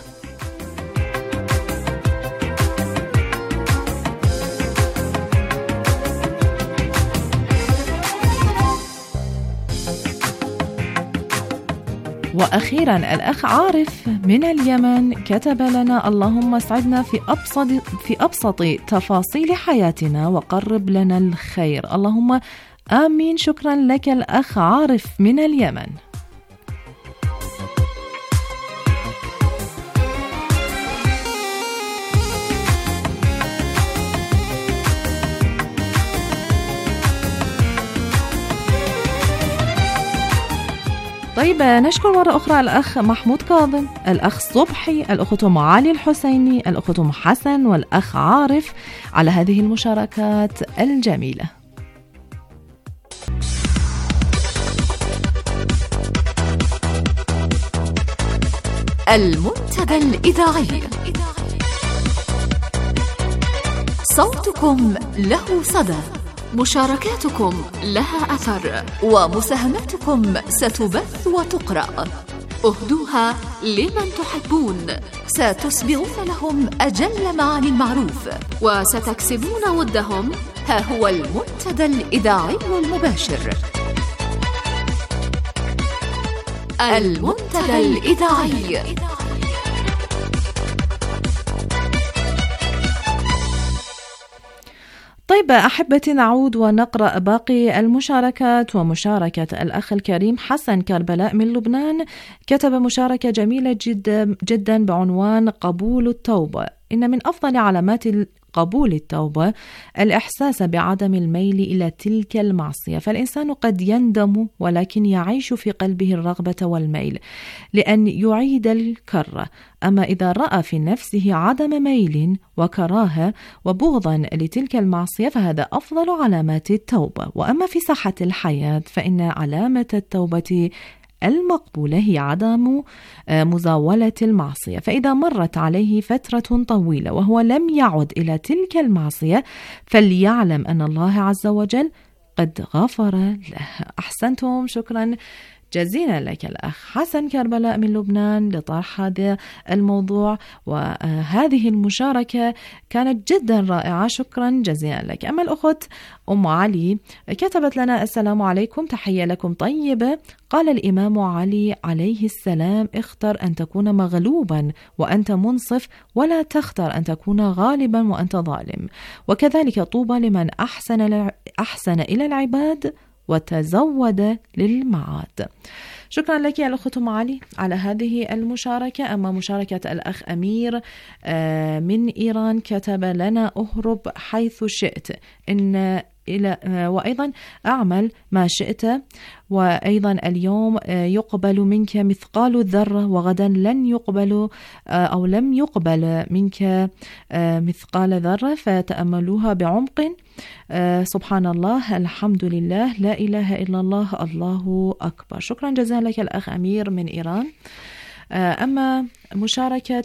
وأخيرا الأخ عارف من اليمن كتب لنا: اللهم اسعدنا في أبسط, في أبسط تفاصيل حياتنا وقرب لنا الخير. اللهم آمين. شكرا لك الأخ عارف من اليمن. طيب نشكر مرة أخرى الأخ محمود كاظم، الأخ صبحي، الأخت معالي الحسيني، الأخت أم حسن، والأخ عارف على هذه المشاركات الجميلة. المنتدى الإذاعي، صوتكم له صدى، مشاركاتكم لها أثر، ومساهماتكم ستبث وتقرأ. أهدوها لمن تحبون، ستسبغون لهم أجل معاني المعروف، وستكسبون ودهم. ها هو المنتدى الإذاعي المباشر، المنتدى الإذاعي. طيب أحبتي، نعود ونقرأ باقي المشاركات. ومشاركة الأخ الكريم حسن كربلاء من لبنان كتب مشاركة جميلة جدا جدا بعنوان قبول التوبة. إن من أفضل علامات قبول التوبة الإحساس بعدم الميل إلى تلك المعصية، فالإنسان قد يندم ولكن يعيش في قلبه الرغبة والميل لأن يعيد الكرة. أما إذا رأى في نفسه عدم ميل وكراهة وبغضا لتلك المعصية فهذا أفضل علامات التوبة. وأما في صحة الحياة فإن علامة التوبة المقبولة هي عدم مزاولة المعصية، فإذا مرت عليه فترة طويلة وهو لم يعد إلى تلك المعصية فليعلم أن الله عز وجل قد غفر له. أحسنتم، شكرا جزيلا لك الأخ حسن كربلاء من لبنان لطرح هذا الموضوع، وهذه المشاركة كانت جدا رائعة، شكرا جزيلا لك. أما الأخت أم علي كتبت لنا: السلام عليكم، تحية لكم طيبة. قال الإمام علي عليه السلام: اختر أن تكون مغلوبا وأنت منصف، ولا تختر أن تكون غالبا وأنت ظالم. وكذلك طوبى لمن أحسن, أحسن إلى العباد وتزود للمعاد. شكرا لك يا الأخت أم علي على هذه المشاركة. أما مشاركة الأخ أمير من إيران كتب لنا: أهرب حيث شئت إن إلى وأيضا أعمل ما شئت، وأيضا اليوم يقبل منك مثقال الذرة وغدا لن يقبل أو لم يقبل منك مثقال ذرة، فتأملوها بعمق. سبحان الله، الحمد لله، لا إله إلا الله، الله أكبر. شكرا جزيلا لك الأخ أمير من إيران. أما مشاركة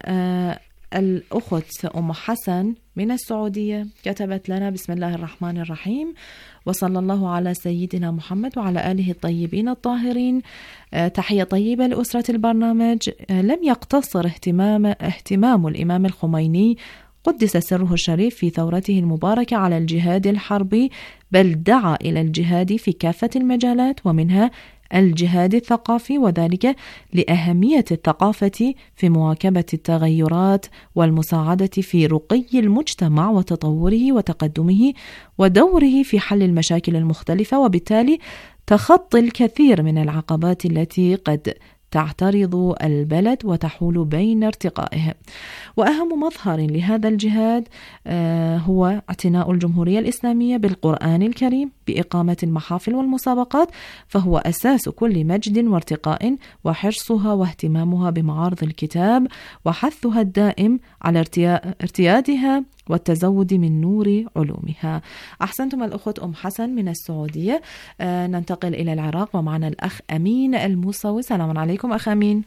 الأخت أم حسن من السعودية كتبت لنا: بسم الله الرحمن الرحيم، وصلى الله على سيدنا محمد وعلى آله الطيبين الطاهرين. تحية طيبة لأسرة البرنامج. لم يقتصر اهتمام, اهتمام الإمام الخميني قدس سره الشريف في ثورته المباركة على الجهاد الحربي، بل دعا إلى الجهاد في كافة المجالات ومنها الجهاد الثقافي، وذلك لأهمية الثقافة في مواكبة التغيرات والمساعدة في رقي المجتمع وتطوره وتقدمه ودوره في حل المشاكل المختلفة، وبالتالي تخطي الكثير من العقبات التي قد تعترض البلد وتحول بين ارتقائه. وأهم مظهر لهذا الجهاد هو اعتناء الجمهورية الإسلامية بالقرآن الكريم بإقامة المحافل والمسابقات، فهو أساس كل مجد وارتقاء، وحرصها واهتمامها بمعارض الكتاب وحثها الدائم على ارتيادها والتزود من نور علومها. أحسنتم الأخت أم حسن من السعودية. آه ننتقل إلى العراق ومعنا الأخ أمين الموسوي. سلام عليكم أخ أمين.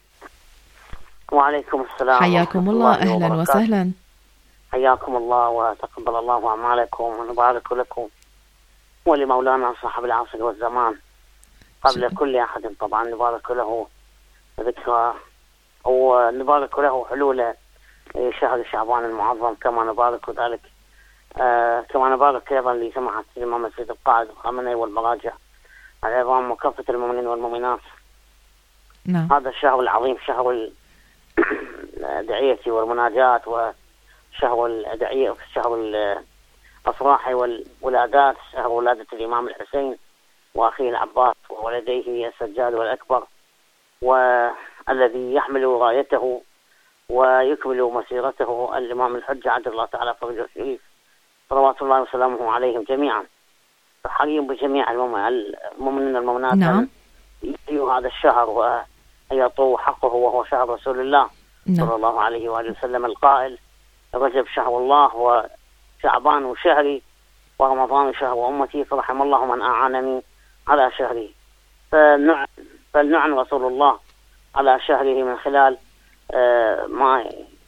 وعليكم السلام. حياكم الله، الله أهلا وسهلا. حياكم الله وتقبل الله أعمالكم ونبارك لكم ولمولانا صاحب العصر والزمان قبل شكرا. كل أحد طبعا نبارك له ذكرى ونبارك له حلول شهر شعبان المعظم، كما نبارك ذلك آه كما نبارك أيضا لسماحة الإمام السيد القائد الخامنئي والمراجع العظام وكافة المؤمنين والمؤمنات نعم. هذا الشهر العظيم، شهر الأدعية والمناجات، وشهر الأدعية، شهر الأفراح والولادات، شهر ولادة الإمام الحسين وأخيه العباس وولديه السجاد والأكبر، والذي يحمل رايته ويكمل مسيرته الإمام الحجة عجل الله تعالى فرجه الشريف صلوات الله وسلامه عليهم جميعا. حري بجميع المؤمنين المؤمنات نعم. يحيوا هذا الشهر وأن يطوع حقه، وهو شهر رسول الله نعم. صلى الله عليه وآله وسلم القائل: رجب شهر الله، وشعبان شهري، ورمضان شهر أمتي، فرحم الله من أعانني على شهره. فلنعن, فلنعن رسول الله على شهره من خلال ما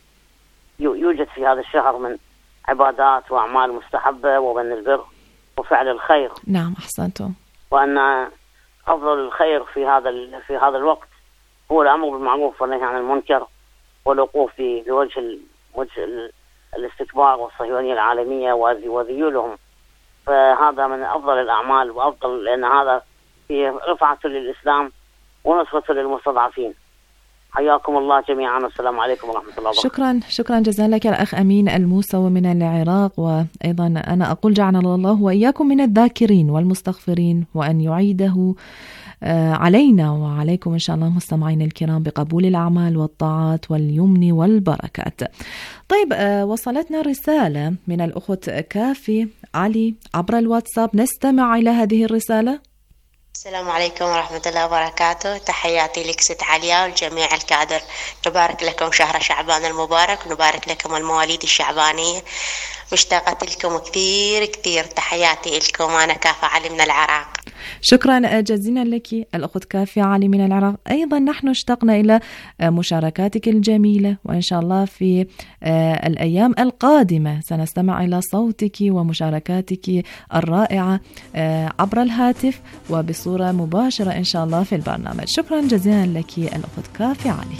يوجد في هذا الشهر من عبادات وأعمال مستحبة وبن البر وفعل الخير. نعم أحسنتم. وأن أفضل الخير في هذا في هذا الوقت هو الأمر بالمعروف والنهي عن المنكر، والوقوف في بوجه وجه الاستكبار والصهيونية العالمية وذيولهم. فهذا من أفضل الأعمال وأفضل، لأن هذا فيه رفعة للإسلام ونصرة للمستضعفين. حياكم الله جميعا، والسلام عليكم ورحمة الله وبركاته. شكرا شكرا جزيلا لك الأخ أمين الموسوي من العراق. وأيضا أنا أقول جعلنا الله وإياكم من الذاكرين والمستغفرين، وأن يعيده علينا وعليكم إن شاء الله مستمعين الكرام بقبول الأعمال والطاعات واليمن والبركات. طيب، وصلتنا رسالة من الأخت كافي علي عبر الواتساب، نستمع إلى هذه الرسالة. السلام عليكم ورحمة الله وبركاته. تحياتي لك ست عليا والجميع الكادر. نبارك لكم شهر شعبان المبارك، ونبارك لكم المواليد الشعبانية. مشتاقة لكم كثير كثير. تحياتي لكم. أنا كافة علي من العراق. شكرا جزيلا لك الأخت كافية علي من العراق. أيضا نحن اشتقنا إلى مشاركاتك الجميلة، وإن شاء الله في الأيام القادمة سنستمع إلى صوتك ومشاركاتك الرائعة عبر الهاتف وبصورة مباشرة إن شاء الله في البرنامج. شكرا جزيلا لك الأخت كافية علي.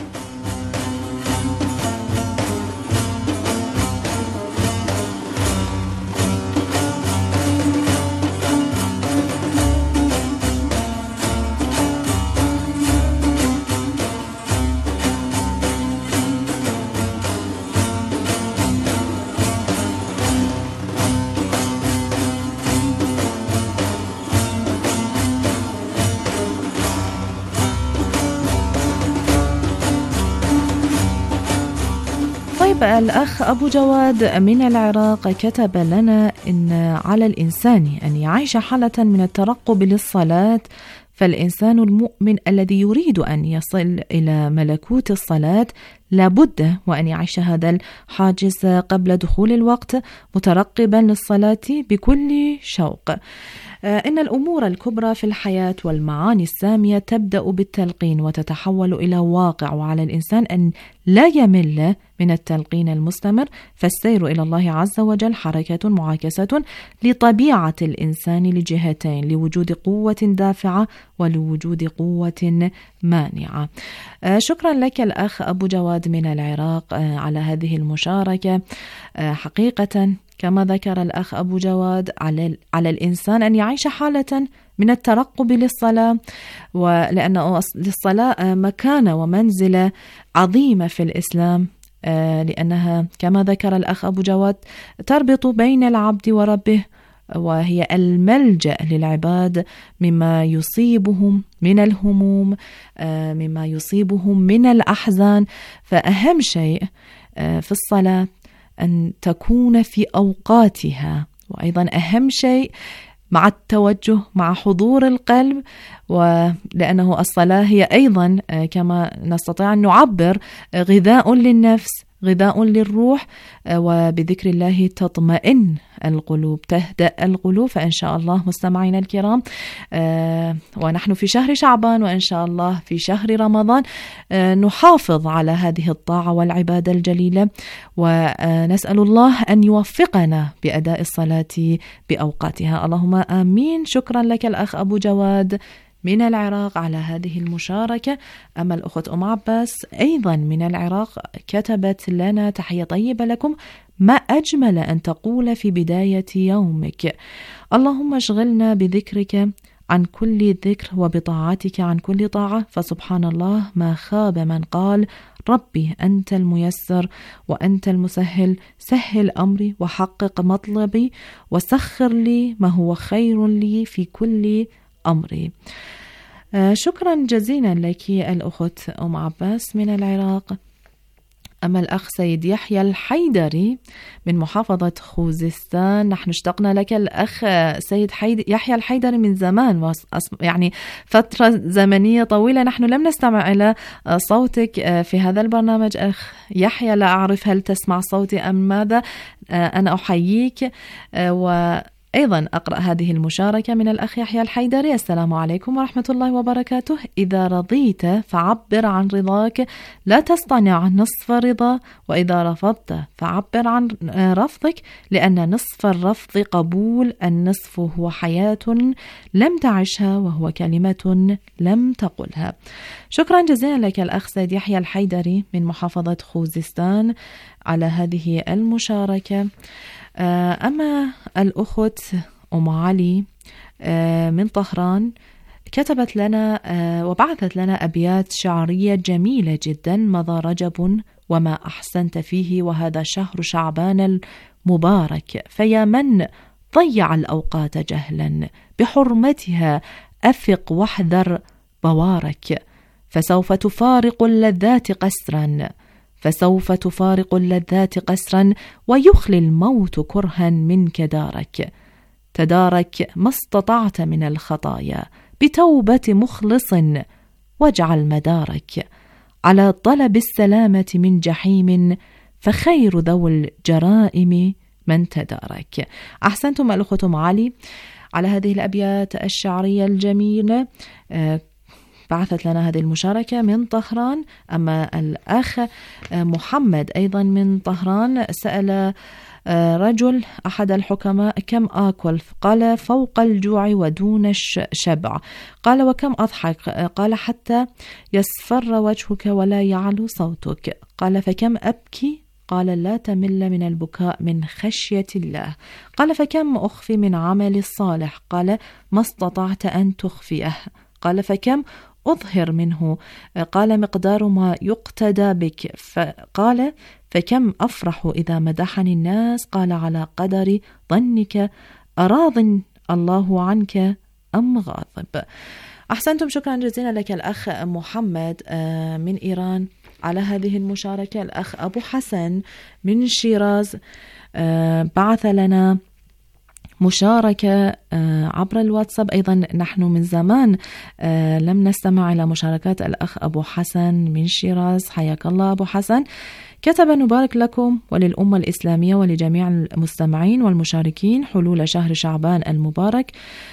الأخ أبو جواد من العراق كتب لنا إن على الإنسان أن يعيش حالة من الترقب للصلاة، فالإنسان المؤمن الذي يريد أن يصل إلى ملكوت الصلاة لابد وأن يعيش هذا الحاجز قبل دخول الوقت مترقبا للصلاة بكل شوق. إن الأمور الكبرى في الحياة والمعاني السامية تبدأ بالتلقين وتتحول إلى واقع، وعلى الإنسان أن لا يمل من التلقين المستمر، فالسير إلى الله عز وجل حركة معاكسة لطبيعة الإنسان لجهتين، لوجود قوة دافعة ولوجود قوة مانعة. شكرا لك الأخ أبو جواد من العراق على هذه المشاركة. حقيقة كما ذكر الأخ أبو جواد على على الإنسان أن يعيش حالة من الترقب للصلاة، ولأن للصلاة مكانة ومنزلة عظيمة في الإسلام، لأنها كما ذكر الأخ أبو جواد تربط بين العبد وربه، وهي الملجأ للعباد مما يصيبهم من الهموم، مما يصيبهم من الأحزان. فأهم شيء في الصلاة أن تكون في أوقاتها، وأيضا أهم شيء مع التوجه مع حضور القلب، ولأنه الصلاة هي أيضا كما نستطيع أن نعبر غذاء للنفس، غذاء للروح، وبذكر الله تطمئن القلوب، تهدأ القلوب. فإن شاء الله مستمعينا الكرام، ونحن في شهر شعبان وإن شاء الله في شهر رمضان نحافظ على هذه الطاعة والعبادة الجليلة، ونسأل الله أن يوفقنا بأداء الصلاة بأوقاتها، اللهم آمين. شكرا لك الأخ أبو جواد من العراق على هذه المشاركة. أما الأخت أم عباس أيضا من العراق كتبت لنا: تحية طيبة لكم، ما أجمل أن تقول في بداية يومك: اللهم اشغلنا بذكرك عن كل ذكر وبطاعتك عن كل طاعة، فسبحان الله ما خاب من قال ربي أنت الميسر وأنت المسهل، سهل أمري وحقق مطلبي وسخر لي ما هو خير لي في كل أمري. آه شكرا جزيلا لك الأخت أم عباس من العراق. أما الأخ سيد يحيى الحيدري من محافظة خوزستان، نحن اشتقنا لك الأخ سيد حيد يحيى الحيدري من زمان، يعني فترة زمنية طويلة نحن لم نستمع إلى صوتك في هذا البرنامج. أخ يحيى لا أعرف هل تسمع صوتي أم ماذا. أنا أحييك و أيضا أقرأ هذه المشاركة من الأخ يحيى الحيدري. السلام عليكم ورحمة الله وبركاته. إذا رضيت فعبر عن رضاك، لا تصطنع نصف رضا، وإذا رفضت فعبر عن رفضك، لأن نصف الرفض قبول، النصف هو حياة لم تعشها وهو كلمة لم تقلها. شكرا جزيلا لك الأخ سيد يحيى الحيدري من محافظة خوزستان على هذه المشاركة. أما الأخت أم علي من طهران كتبت لنا وبعثت لنا أبيات شعرية جميلة جدا. مضى رجب وما أحسنت فيه، وهذا شهر شعبان المبارك، فيا من ضيع الأوقات جهلا، بحرمتها أفق واحذر بوارك، فسوف تفارق اللذات قسرا فسوف تفارق اللذات قسرا ويخلي الموت كرها منك دارك. تدارك ما استطعت من الخطايا بتوبة مخلص، واجعل مدارك على طلب السلامة من جحيم، فخير ذو الجرائم من تدارك. أحسنتم الأخت أم علي على هذه الأبيات الشعرية الجميلة. آه بعثت لنا هذه المشاركة من طهران. أما الأخ محمد أيضا من طهران سأل رجل أحد الحكماء كم آكل؟ قال فوق الجوع ودون الشبع. قال وكم أضحك؟ قال حتى يصفر وجهك ولا يعلو صوتك. قال فكم أبكي؟ قال لا تمل من البكاء من خشية الله. قال فكم أخفي من عمل الصالح؟ قال ما استطعت أن تخفيه. قال فكم أظهر منه؟ قال مقدار ما يقتدى بك. فقال فكم أفرح إذا مدحني الناس؟ قال على قدر ظنك، أراض الله عنك أم غاضب. أحسنتم، شكرا جزيلا لك الأخ محمد من إيران على هذه المشاركة. الأخ أبو حسن من شيراز بعث لنا مشاركة عبر الواتساب. أيضا نحن من زمان لم نستمع إلى مشاركات الأخ أبو حسن من شيراز. حياك الله أبو حسن. كتب نبارك لكم وللأمة الإسلامية ولجميع المستمعين والمشاركين حلول شهر شعبان المبارك،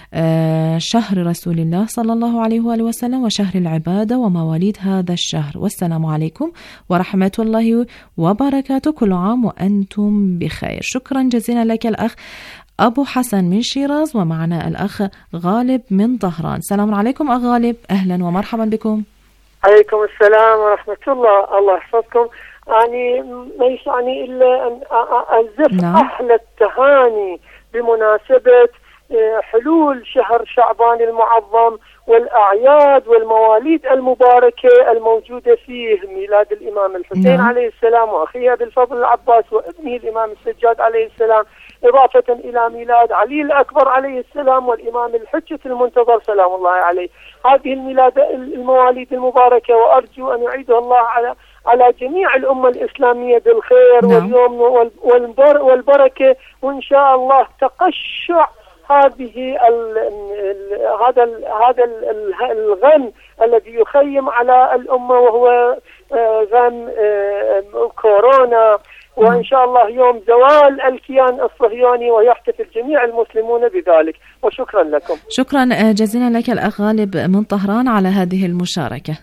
شهر رسول الله صلى الله عليه وآله وسلم، وشهر العبادة ومواليد هذا الشهر. والسلام عليكم ورحمة الله وبركاته، كل عام وأنتم بخير. شكرا جزيلا لك الأخ أبو حسن من شيراز. ومعنا الأخ غالب من طهران. السلام عليكم أخ غالب، أهلا ومرحبا بكم. عليكم السلام ورحمة الله، الله يحفظكم. يعني ما يسعني إلا أن أزف نعم. أحلى التهاني بمناسبة حلول شهر شعبان المعظم والأعياد والمواليد المباركة الموجودة فيه، ميلاد الإمام الحسين نعم. عليه السلام، وأخيه أبي الفضل العباس، وابنه الإمام السجاد عليه السلام، إضافة إلى ميلاد علي الأكبر عليه السلام، والإمام الحجة المنتظر سلام الله عليه. هذه الميلاد المواليد المباركة، وأرجو أن يعيدها الله على على جميع الأمة الإسلامية بالخير نعم. واليوم والبركة، وإن شاء الله تقشع هذه ال ال هذا ال هذا ال الغم الذي يخيم على الأمة، وهو غم كورونا، وإن شاء الله يوم زوال الكيان الصهيوني، ويحتفل جميع المسلمون بذلك. وشكرا لكم. شكرا جزيلا لك الأخ غالب من طهران على هذه المشاركة.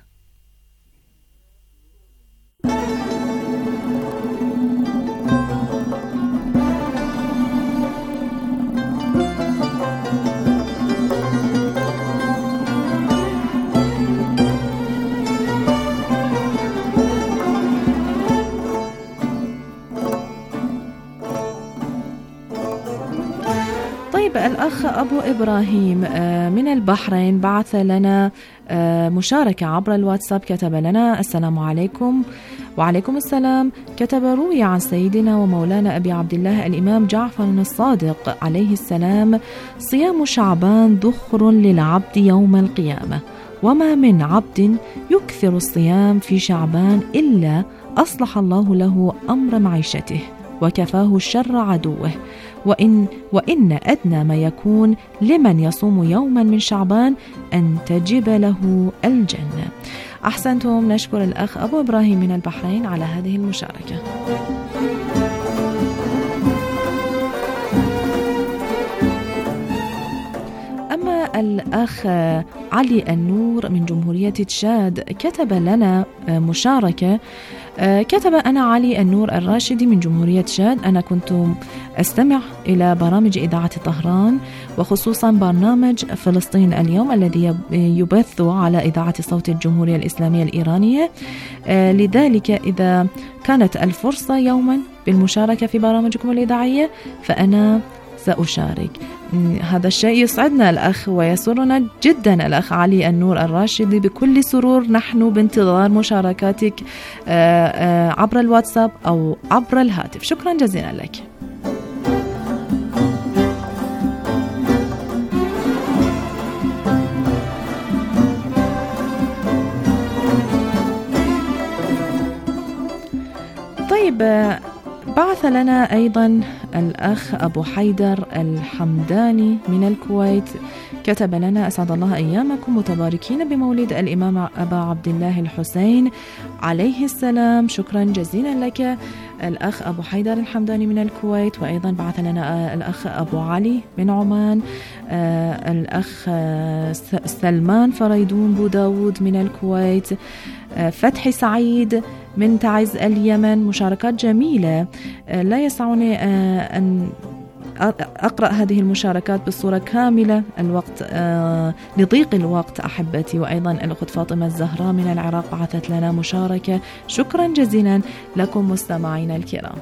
الأخ أبو إبراهيم من البحرين بعث لنا مشاركة عبر الواتساب، كتب لنا: السلام عليكم. وعليكم السلام. كتب: روي عن سيدنا ومولانا أبي عبد الله الإمام جعفر الصادق عليه السلام: صيام شعبان ذخر للعبد يوم القيامة، وما من عبد يكثر الصيام في شعبان إلا أصلح الله له أمر معيشته وكفاه شر عدوه، وإن, وإن أدنى ما يكون لمن يصوم يوما من شعبان أن تجب له الجنة. أحسنتم. نشكر الأخ أبو إبراهيم من البحرين على هذه المشاركة. أما الأخ علي النور من جمهورية تشاد كتب لنا مشاركة، كتب: أنا علي النور الراشدي من جمهورية تشاد، أنا كنت أستمع إلى برامج إذاعة طهران وخصوصا برنامج فلسطين اليوم الذي يبث على إذاعة صوت الجمهورية الإسلامية الإيرانية، لذلك إذا كانت الفرصة يوما بالمشاركة في برامجكم الإذاعية فأنا سأشارك. هذا الشيء يسعدنا الأخ ويسرنا جدا الأخ علي النور الراشدي، بكل سرور نحن بانتظار مشاركاتك عبر الواتساب أو عبر الهاتف. شكرا جزيلا لك. طيب، بعث لنا أيضا الأخ أبو حيدر الحمداني من الكويت، كتب لنا: أسعد الله أيامكم متباركين بمولد الإمام أبا عبد الله الحسين عليه السلام. شكرا جزيلا لك الأخ أبو حيدر الحمداني من الكويت. وأيضا بعث لنا الأخ أبو علي من عمان، آه الأخ سلمان فريدون بوداود من الكويت، آه فتحي سعيد من تعز اليمن. مشاركات جميلة، آه لا يسعني آه أن أقرأ هذه المشاركات بالصورة كاملة، الوقت آه لضيق الوقت أحبتي. وأيضا الأخت فاطمة الزهراء من العراق بعثت لنا مشاركة. شكرا جزيلا لكم مستمعين الكرام.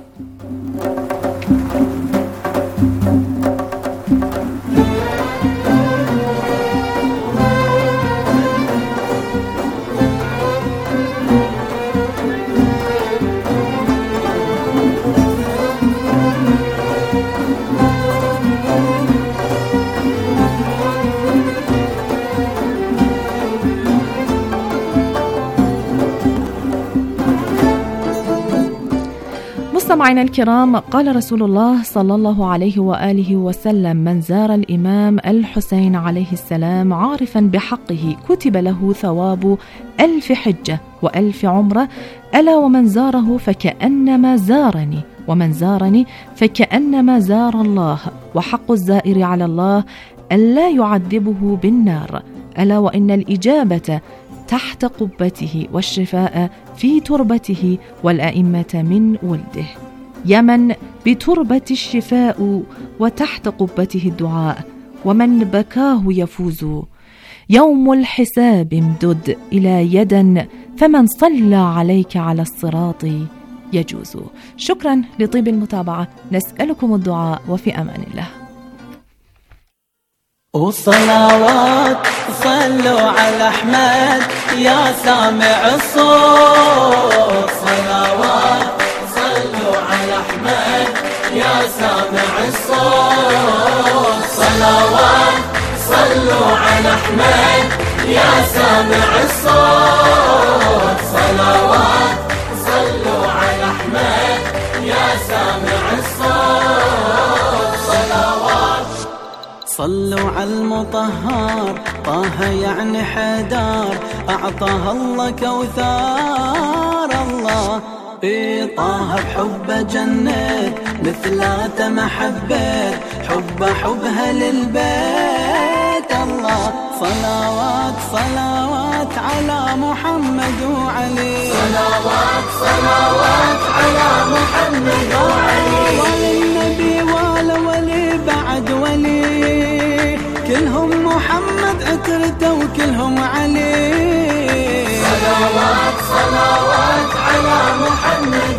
مستمعينا الكرام، قال رسول الله صلى الله عليه وآله وسلم: من زار الإمام الحسين عليه السلام عارفا بحقه كتب له ثواب ألف حجة وألف عمرة، ألا ومن زاره فكأنما زارني، ومن زارني فكأنما زار الله، وحق الزائر على الله ألا يعذبه بالنار، ألا وإن الإجابة تحت قبته والشفاء في تربته والأئمة من ولده. يمن بتربة الشفاء وتحت قبته الدعاء، ومن بكاه يفوز. يوم الحساب امدد إلى يدا، فمن صلى عليك على الصراط يجوز. شكرا لطيب المتابعة، نسألكم الدعاء وفي أمان الله. والصلوات صلوا على أحمد يا سامع الصوت، صلوات صلوا على أحمد يا سامع الصوت، صلوات صلوا على أحمد يا سامع الصوت، صلوات صلوا على أحمد يا سامع الصوت، صلوات صلوا على المطهر طه يعني حدار، أعطاها الله كوثار، الله بطه بحبه جنة مثلاته محبة، حبه حبها للبيت، الله صلوات صلوات على محمد وعلي، صلوات صلوات